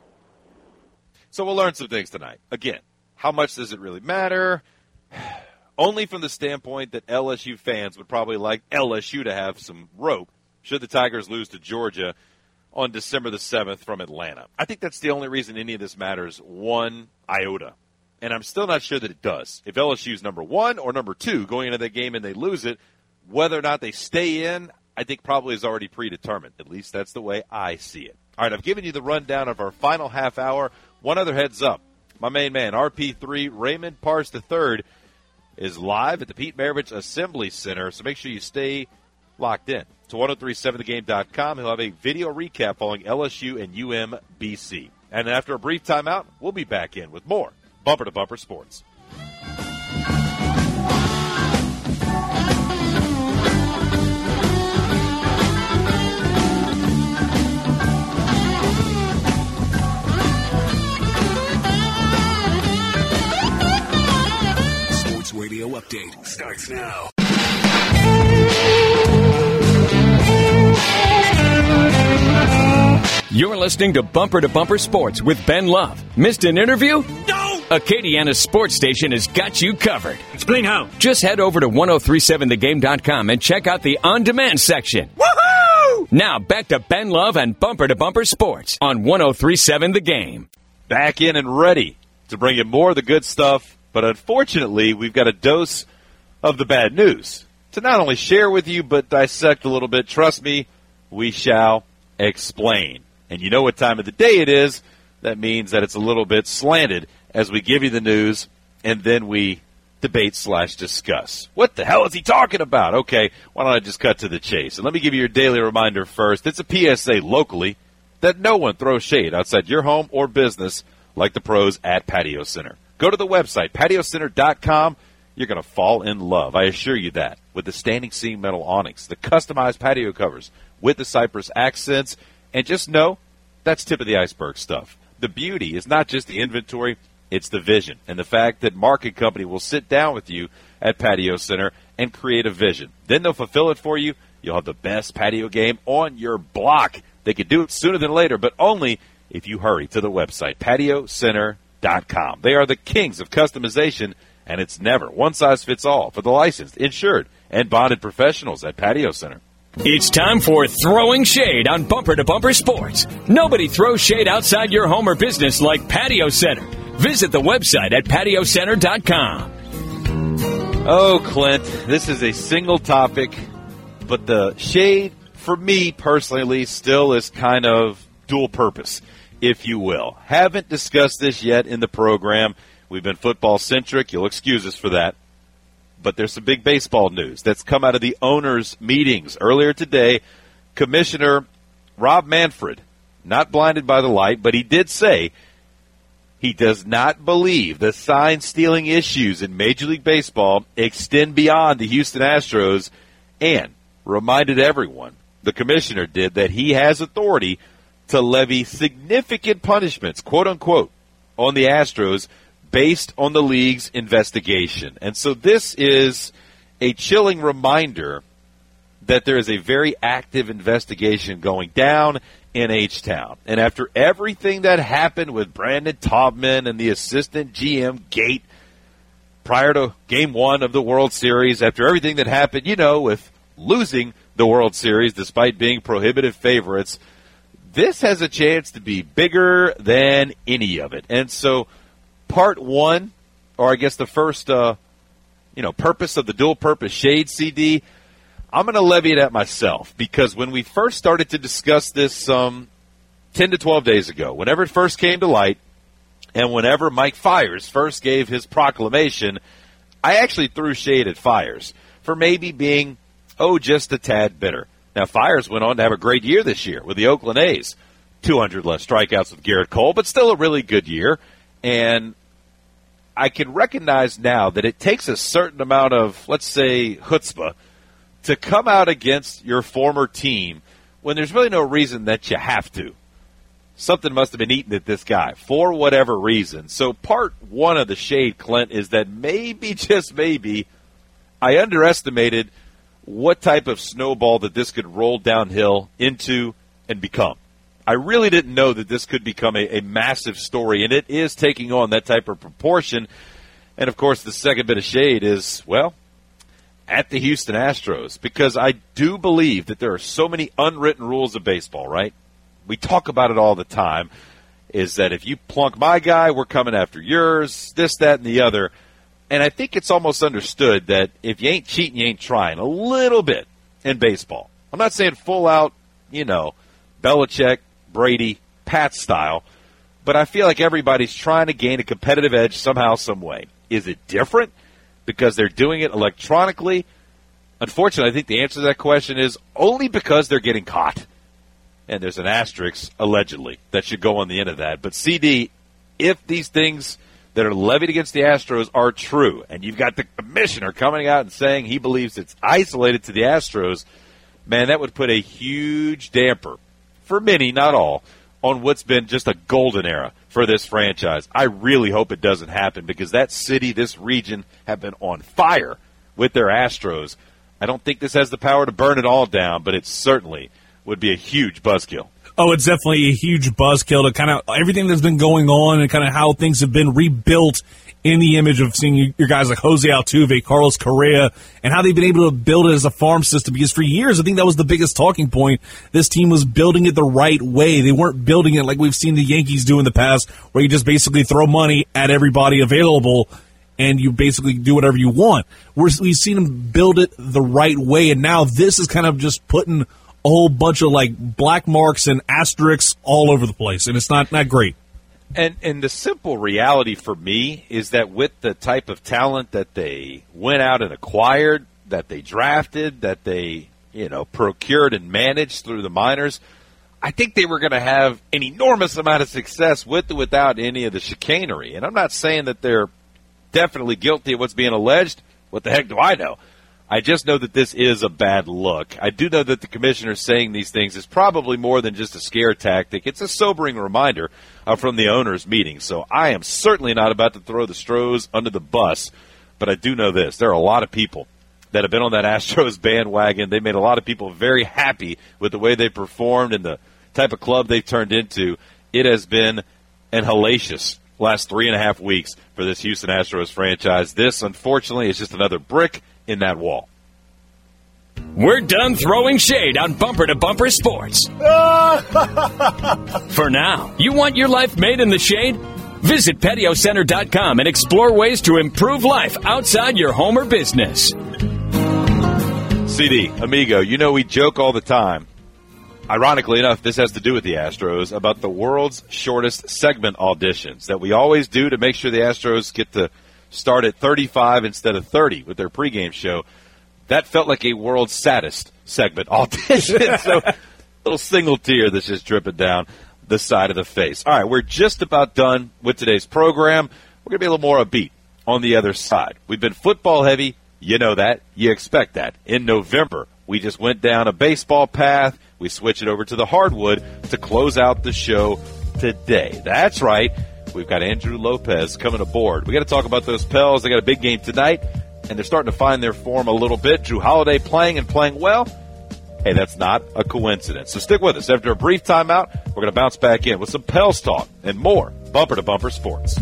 So we'll learn some things tonight. Again, how much does it really matter? Only from the standpoint that L S U fans would probably like L S U to have some rope should the Tigers lose to Georgia on December the seventh from Atlanta. I think that's the only reason any of this matters one iota. And I'm still not sure that it does. If L S U's number one or number two going into that game and they lose it, whether or not they stay in, I think probably is already predetermined. At least that's the way I see it. All right, I've given you the rundown of our final half hour. One other heads up. My main man, R P three, Raymond Parse the third, is live at the Pete Maravich Assembly Center, so make sure you stay locked in to ten thirty-seven the game dot com. He'll have a video recap following L S U and U M B C. And after a brief timeout, we'll be back in with more Bumper to Bumper Sports. Sports Radio Update starts now. You're listening to Bumper to Bumper Sports with Ben Love. Missed an interview? No! Acadiana's sports station has got you covered. Explain how. Just head over to ten thirty-seven the game dot com and check out the on-demand section. Woohoo! Now back to Ben Love and Bumper to Bumper Sports on ten thirty-seven The Game. Back in and ready to bring you more of the good stuff, but unfortunately, we've got a dose of the bad news to not only share with you, but dissect a little bit. Trust me, we shall explain. And you know what time of the day it is. That means that it's a little bit slanted as we give you the news, and then we debate slash discuss. What the hell is he talking about? Okay, why don't I just cut to the chase? And let me give you your daily reminder first. It's a P S A locally that no one throws shade outside your home or business like the pros at Patio Center. Go to the website, patio center dot com. You're going to fall in love. I assure you that. With the standing seam metal awnings, the customized patio covers with the cypress accents, and just know that's tip of the iceberg stuff. The beauty is not just the inventory, it's the vision and the fact that Mark and Company will sit down with you at Patio Center and create a vision. Then they'll fulfill it for you. You'll have the best patio game on your block. They can do it sooner than later, but only if you hurry to the website, patio center dot com. They are the kings of customization, and it's never one size fits all for the licensed, insured, and bonded professionals at Patio Center. It's time for Throwing Shade on Bumper to Bumper Sports. Nobody throws shade outside your home or business like Patio Center. Visit the website at patio center dot com. Oh, Clint, this is a single topic, but the shade, for me personally at least, still is kind of dual purpose, if you will. Haven't discussed this yet in the program. We've been football-centric. You'll excuse us for that. But there's some big baseball news that's come out of the owners' meetings. Earlier today, Commissioner Rob Manfred, not blinded by the light, but he did say he does not believe the sign-stealing issues in Major League Baseball extend beyond the Houston Astros, and reminded everyone, the commissioner did, that he has authority to levy significant punishments, quote-unquote, on the Astros based on the league's investigation. And so this is a chilling reminder that there is a very active investigation going down in H-Town. And after everything that happened with Brandon Taubman and the assistant G M Gate prior to Game one of the World Series, after everything that happened, you know, with losing the World Series despite being prohibitive favorites, this has a chance to be bigger than any of it. And so part one, or I guess the first, uh, you know, purpose of the dual-purpose shade C D, I'm going to levy it at myself because when we first started to discuss this um, ten to twelve days ago, whenever it first came to light, and whenever Mike Fiers first gave his proclamation, I actually threw shade at Fiers for maybe being, oh, just a tad bitter. Now, Fiers went on to have a great year this year with the Oakland A's. two hundred less strikeouts with Garrett Cole, but still a really good year. And I can recognize now that it takes a certain amount of, let's say, chutzpah to come out against your former team when there's really no reason that you have to. Something must have been eaten at this guy for whatever reason. So part one of the shade, Clint, is that maybe, just maybe, I underestimated what type of snowball that this could roll downhill into and become. I really didn't know that this could become a, a massive story, and it is taking on that type of proportion. And, of course, the second bit of shade is, well, at the Houston Astros, because I do believe that there are so many unwritten rules of baseball, right? We talk about it all the time, is that if you plunk my guy, we're coming after yours, this, that, and the other. And I think it's almost understood that if you ain't cheating, you ain't trying a little bit in baseball. I'm not saying full out, you know, Belichick, Brady, Pat style, but I feel like everybody's trying to gain a competitive edge somehow, some way. Is it different because they're doing it electronically? Unfortunately, I think the answer to that question is only because they're getting caught. And there's an asterisk, allegedly, that should go on the end of that. But, C D, if these things that are levied against the Astros are true, and you've got the commissioner coming out and saying he believes it's isolated to the Astros, man, that would put a huge damper, for many, not all, on what's been just a golden era for this franchise. I really hope it doesn't happen because that city, this region, have been on fire with their Astros. I don't think this has the power to burn it all down, but it certainly would be a huge buzzkill. Oh, it's definitely a huge buzzkill to kind of everything that's been going on and kind of how things have been rebuilt in the image of seeing your guys like Jose Altuve, Carlos Correa, and how they've been able to build it as a farm system. Because for years, I think that was the biggest talking point. This team was building it the right way. They weren't building it like we've seen the Yankees do in the past, where you just basically throw money at everybody available and you basically do whatever you want. We're, we've seen them build it the right way, and now this is kind of just putting a whole bunch of like black marks and asterisks all over the place, and it's not, not great. And and the simple reality for me is that with the type of talent that they went out and acquired, that they drafted, that they, you know, procured and managed through the minors, I think they were going to have an enormous amount of success with or without any of the chicanery. And I'm not saying that they're definitely guilty of what's being alleged. What the heck do I know? I just know that this is a bad look. I do know that the commissioner saying these things is probably more than just a scare tactic. It's a sobering reminder uh, from the owners' meeting. So I am certainly not about to throw the Stros under the bus, but I do know this. There are a lot of people that have been on that Astros bandwagon. They made a lot of people very happy with the way they performed and the type of club they've turned into. It has been an hellacious last three and a half weeks for this Houston Astros franchise. This, unfortunately, is just another brick in that wall. We're done throwing shade on Bumper to Bumper Sports. For now, you want your life made in the shade? Visit Patio Center dot com and explore ways to improve life outside your home or business. C D, amigo, you know we joke all the time. Ironically enough, this has to do with the Astros, about the world's shortest segment auditions that we always do to make sure the Astros get to start at thirty-five instead of thirty with their pregame show. That felt like a world's saddest segment audition. So a little single tear that's just dripping down the side of the face. All right, we're just about done with today's program. We're going to be a little more upbeat on the other side. We've been football heavy. You know that. You expect that. In November, we just went down a baseball path. We switch it over to the hardwood to close out the show today. That's right. We've got Andrew Lopez coming aboard. We got to talk about those Pels. They got a big game tonight, and they're starting to find their form a little bit. Drew Holiday playing and playing well. Hey, that's not a coincidence. So stick with us. After a brief timeout, we're going to bounce back in with some Pels talk and more Bumper to Bumper Sports.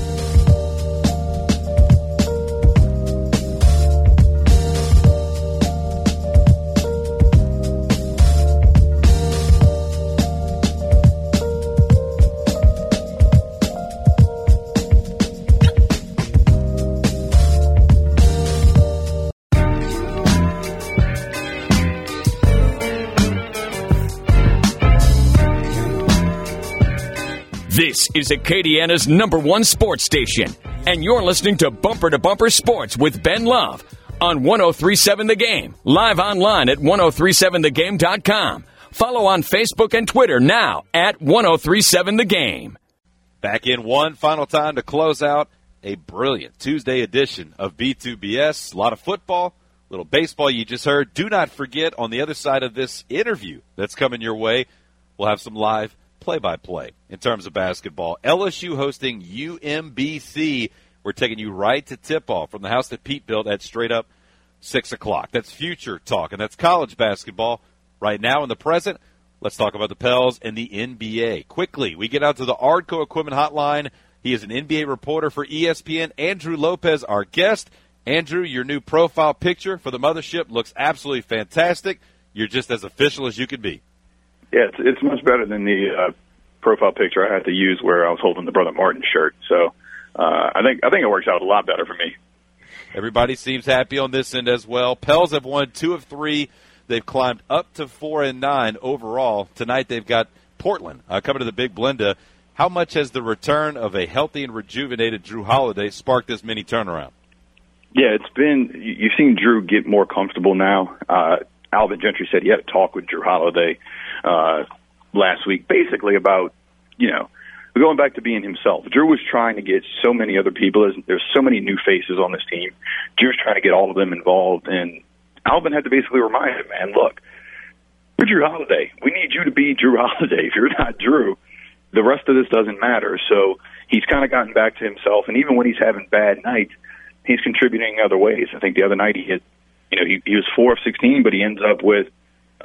This is Acadiana's number one sports station, and you're listening to Bumper to Bumper Sports with Ben Love on one oh three seven The Game, live online at ten thirty-seven the game dot com. Follow on Facebook and Twitter now at ten thirty-seven The Game. Back in one final time to close out a brilliant Tuesday edition of B two B S. A lot of football, a little baseball you just heard. Do not forget, on the other side of this interview that's coming your way, we'll have some live play-by-play in terms of basketball. L S U hosting U M B C. We're taking you right to tip-off from the house that Pete built at straight up six o'clock. That's future talk, and that's college basketball. Right now in the present, let's talk about the Pels and the N B A. Quickly, we get out to the Ardco Equipment Hotline. He is an N B A reporter for E S P N. Andrew Lopez, our guest. Andrew, your new profile picture for the mothership looks absolutely fantastic. You're just as official as you could be. Yeah, it's, it's much better than the uh, profile picture I had to use where I was holding the Brother Martin shirt. So uh, I think I think it works out a lot better for me. Everybody seems happy on this end as well. Pels have won two of three. They've climbed up to four and nine overall. Tonight they've got Portland uh, coming to the Big Blenda. How much has the return of a healthy and rejuvenated Drew Holiday sparked this mini turnaround? Yeah, it's been, you've seen Drew get more comfortable now. Uh, Alvin Gentry said he had a talk with Drew Holiday uh, last week, basically about, you know, going back to being himself. Drew was trying to get so many other people. There's, there's so many new faces on this team. Drew's trying to get all of them involved, and Alvin had to basically remind him, man, look, we're Drew Holiday. We need you to be Drew Holiday. If you're not Drew, the rest of this doesn't matter. So he's kind of gotten back to himself, and even when he's having bad nights, he's contributing in other ways. I think the other night he hit, you know, he, he was four of sixteen, but he ends up with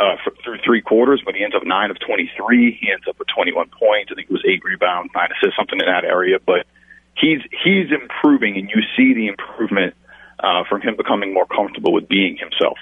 uh, for, through three quarters, but he ends up nine of twenty-three. He ends up with twenty-one points. I think it was eight rebounds, nine assists, something in that area. But he's he's improving, and you see the improvement uh, from him becoming more comfortable with being himself.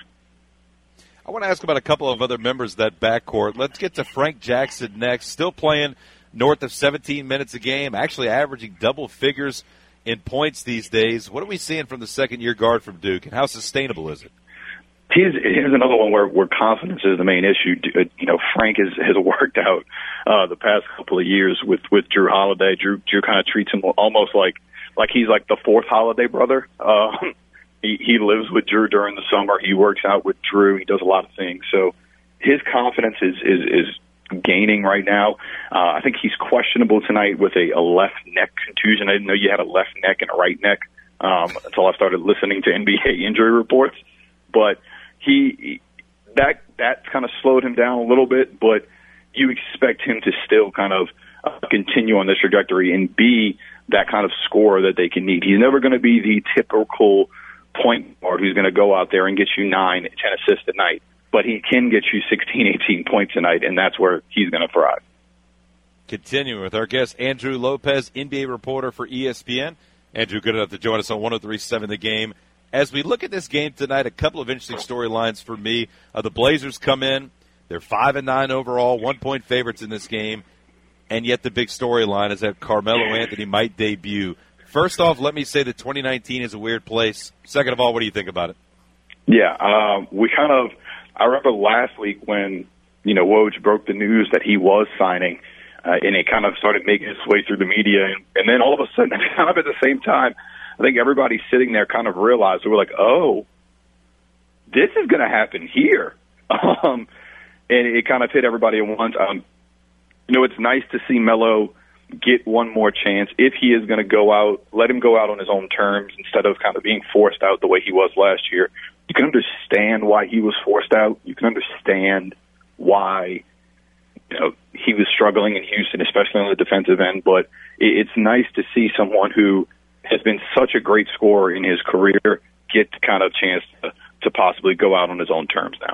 I want to ask about a couple of other members of that backcourt. Let's get to Frank Jackson next. Still playing north of seventeen minutes a game, actually averaging double figures in points these days. What are we seeing from the second-year guard from Duke, and how sustainable is it? Here's, here's another one where, where confidence is the main issue. You know, Frank has, has worked out uh, the past couple of years with, with Drew Holiday. Drew, Drew kind of treats him almost like like he's like the fourth Holiday brother. Um, he, he lives with Drew during the summer. He works out with Drew. He does a lot of things. So his confidence is is, is gaining right now. Uh, I think he's questionable tonight with a, a left neck contusion. I didn't know you had a left neck and a right neck um, until I started listening to N B A injury reports. But He that that kind of slowed him down a little bit, but you expect him to still kind of uh, continue on this trajectory and be that kind of scorer that they can need. He's never going to be the typical point guard who's going to go out there and get you nine, ten assists a night, but he can get you sixteen, eighteen points a night, and that's where he's going to thrive. Continuing with our guest, Andrew Lopez, N B A reporter for E S P N. Andrew, good enough to join us on one oh three point seven The Game. As we look at this game tonight, a couple of interesting storylines for me. Uh, the Blazers come in. They're five and nine overall, one-point favorites in this game. And yet the big storyline is that Carmelo Anthony might debut. First off, let me say that twenty nineteen is a weird place. Second of all, what do you think about it? Yeah, um, we kind of – I remember last week when, you know, Woj broke the news that he was signing, uh, and it kind of started making its way through the media. And, and then all of a sudden, kind of at the same time, I think everybody sitting there kind of realized, they were like, oh, this is going to happen here. Um, and it kind of hit everybody at once. Um, you know, it's nice to see Melo get one more chance. If he is going to go out, let him go out on his own terms instead of kind of being forced out the way he was last year. You can understand why he was forced out. You can understand why, you know, he was struggling in Houston, especially on the defensive end. But it's nice to see someone who has been such a great scorer in his career get kind of chance to, to possibly go out on his own terms now.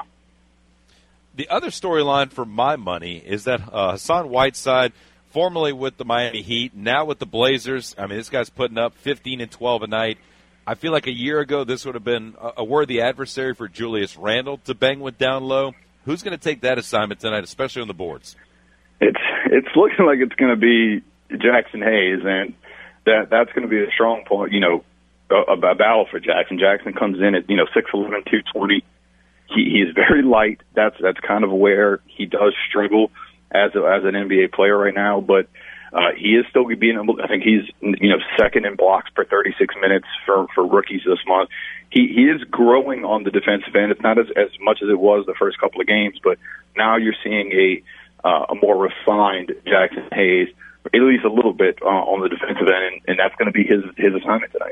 The other storyline for my money is that uh, Hassan Whiteside, formerly with the Miami Heat, now with the Blazers. I mean, this guy's putting up fifteen and twelve a night. I feel like a year ago this would have been a worthy adversary for Julius Randle to bang with down low. Who's going to take that assignment tonight, especially on the boards? It's it's looking like it's going to be Jackson Hayes, and that that's going to be a strong point, you know, a, a battle for Jackson. Jackson comes in at, you know, six eleven, two twenty. He, he is very light. That's that's kind of where he does struggle as a, as an N B A player right now. But uh, he is still being able. I think he's, you know, second in blocks per thirty-six minutes for for rookies this month. He he is growing on the defensive end. It's not as as much as it was the first couple of games, but now you're seeing a uh, a more refined Jackson Hayes, at least a little bit uh, on the defensive end, and, and that's going to be his his assignment tonight.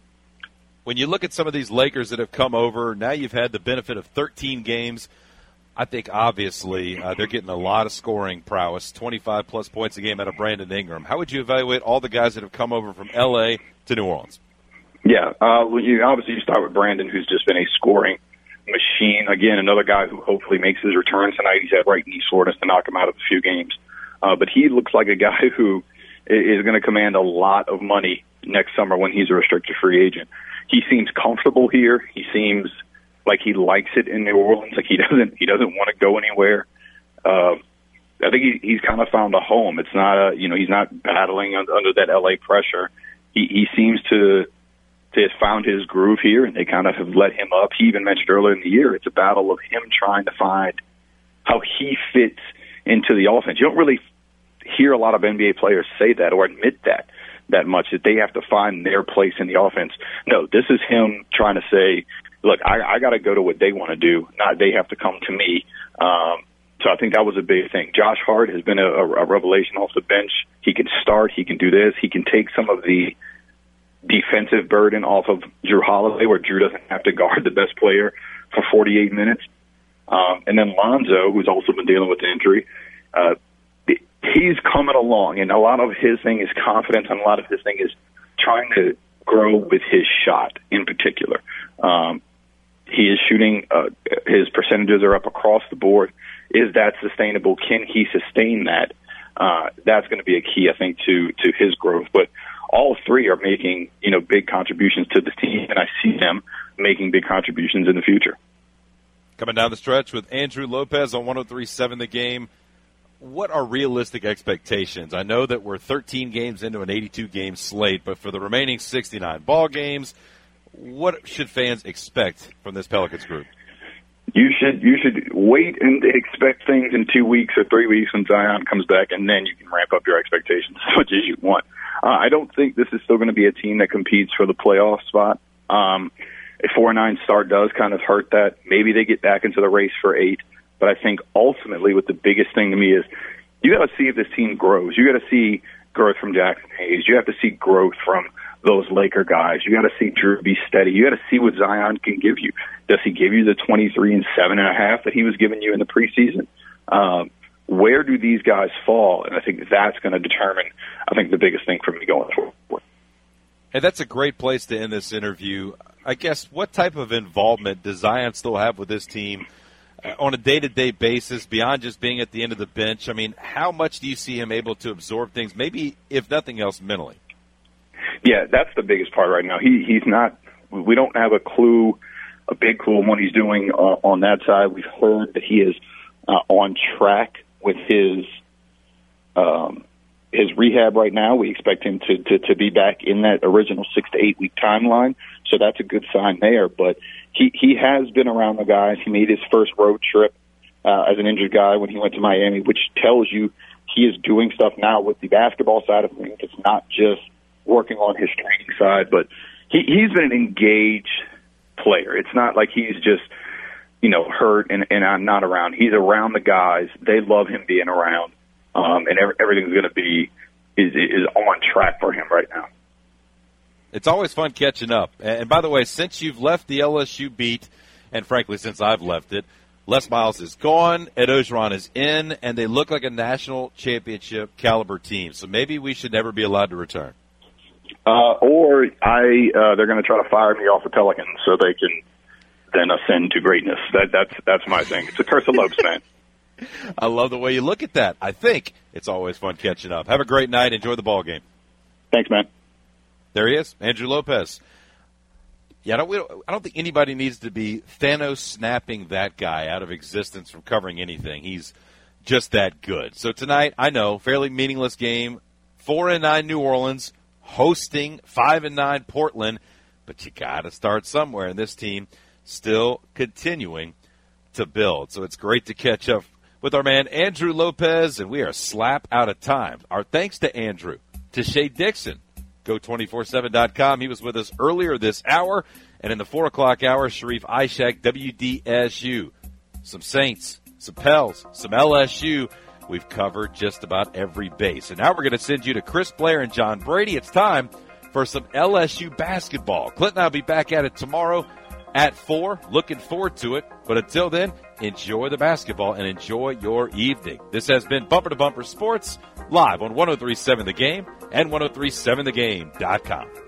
When you look at some of these Lakers that have come over, now you've had the benefit of thirteen games. I think, obviously, uh, they're getting a lot of scoring prowess, twenty-five plus points a game out of Brandon Ingram. How would you evaluate all the guys that have come over from L A to New Orleans? Yeah, uh, well, you, obviously you start with Brandon, who's just been a scoring machine. Again, another guy who hopefully makes his return tonight. He's had right knee soreness to knock him out of a few games. Uh, but he looks like a guy who is going to command a lot of money next summer when he's a restricted free agent. He seems comfortable here. He seems like he likes it in New Orleans. Like he doesn't he doesn't want to go anywhere. Uh, I think he, he's kind of found a home. It's not a you know he's not battling under that L A pressure. He he seems to to have found his groove here, and they kind of have let him up. He even mentioned earlier in the year it's a battle of him trying to find how he fits into the offense. You don't really hear a lot of N B A players say that or admit that. that much, that they have to find their place in the offense. No, this is him trying to say, look, I, I got to go to what they want to do, not they have to come to me. Um, so I think that was a big thing. Josh Hart has been a, a revelation off the bench. He can start. He can do this. He can take some of the defensive burden off of Drew Holiday, where Drew doesn't have to guard the best player for forty-eight minutes. Um, and then Lonzo, who's also been dealing with the injury, uh, he's coming along, and a lot of his thing is confidence, and a lot of his thing is trying to grow with his shot in particular. Um, he is shooting. Uh, his percentages are up across the board. Is that sustainable? Can he sustain that? Uh, that's going to be a key, I think, to to his growth. But all three are making, you know, big contributions to this team, and I see them making big contributions in the future. Coming down the stretch with Andrew Lopez on one oh three point seven The Game. What are realistic expectations? I know that we're thirteen games into an eighty-two game slate, but for the remaining sixty-nine ball games, what should fans expect from this Pelicans group? You should you should wait and expect things in two weeks or three weeks when Zion comes back, and then you can ramp up your expectations as much as you want. Uh, I don't think this is still going to be a team that competes for the playoff spot. Um, a four and nine start does kind of hurt that. Maybe they get back into the race for eight, but I think ultimately what the biggest thing to me is you got to see if this team grows. You got to see growth from Jackson Hayes. You have to see growth from those Laker guys. You got to see Drew be steady. You got to see what Zion can give you. Does he give you the twenty-three and seven and a half that he was giving you in the preseason? Um, where do these guys fall? And I think that's going to determine, I think, the biggest thing for me going forward. And that's a great place to end this interview. I guess, what type of involvement does Zion still have with this team uh, on a day-to-day basis beyond just being at the end of the bench? I mean, how much do you see him able to absorb things, maybe, if nothing else, mentally? Yeah, that's the biggest part right now. He He's not – we don't have a clue, a big clue on what he's doing uh, on that side. We've heard that he is uh, on track with his um, his rehab right now. We expect him to, to, to be back in that original six to eight week timeline, so that's a good sign there. But he, he has been around the guys. He made his first road trip uh, as an injured guy when he went to Miami, which tells you he is doing stuff now with the basketball side of things. It's not just working on his training side, but he, he's been an engaged player. It's not like he's just, you know, hurt and, and I'm not around. He's around the guys. They love him being around, um, and every, everything's going to be is is on track for him right now. It's always fun catching up. And by the way, since you've left the L S U beat, and frankly, since I've left it, Les Miles is gone, Ed Ogeron is in, and they look like a national championship caliber team. So maybe we should never be allowed to return. Uh, or I, uh, they're going to try to fire me off the Pelicans so they can then ascend to greatness. That, that's that's my thing. It's a curse of Lopes, man. I love the way you look at that. I think it's always fun catching up. Have a great night. Enjoy the ball game. Thanks, man. There he is, Andrew Lopez. Yeah, I don't, we don't, I don't think anybody needs to be Thanos snapping that guy out of existence from covering anything. He's just that good. So tonight, I know, fairly meaningless game. Four and nine New Orleans hosting five and nine Portland, but you got to start somewhere. And this team still continuing to build. So it's great to catch up with our man Andrew Lopez, and we are slap out of time. Our thanks to Andrew, to Shea Dixon, go two four seven dot com. He was with us earlier this hour, and in the four o'clock hour, Sharif Ishak, W D S U. Some Saints, some Pels, some L S U. We've covered just about every base. And now we're going to send you to Chris Blair and John Brady. It's time for some L S U basketball. Clint and I will be back at it tomorrow at four. Looking forward to it. But until then, enjoy the basketball and enjoy your evening. This has been Bumper to Bumper Sports, live on one oh three point seven The Game and one oh three point seven the game dot com.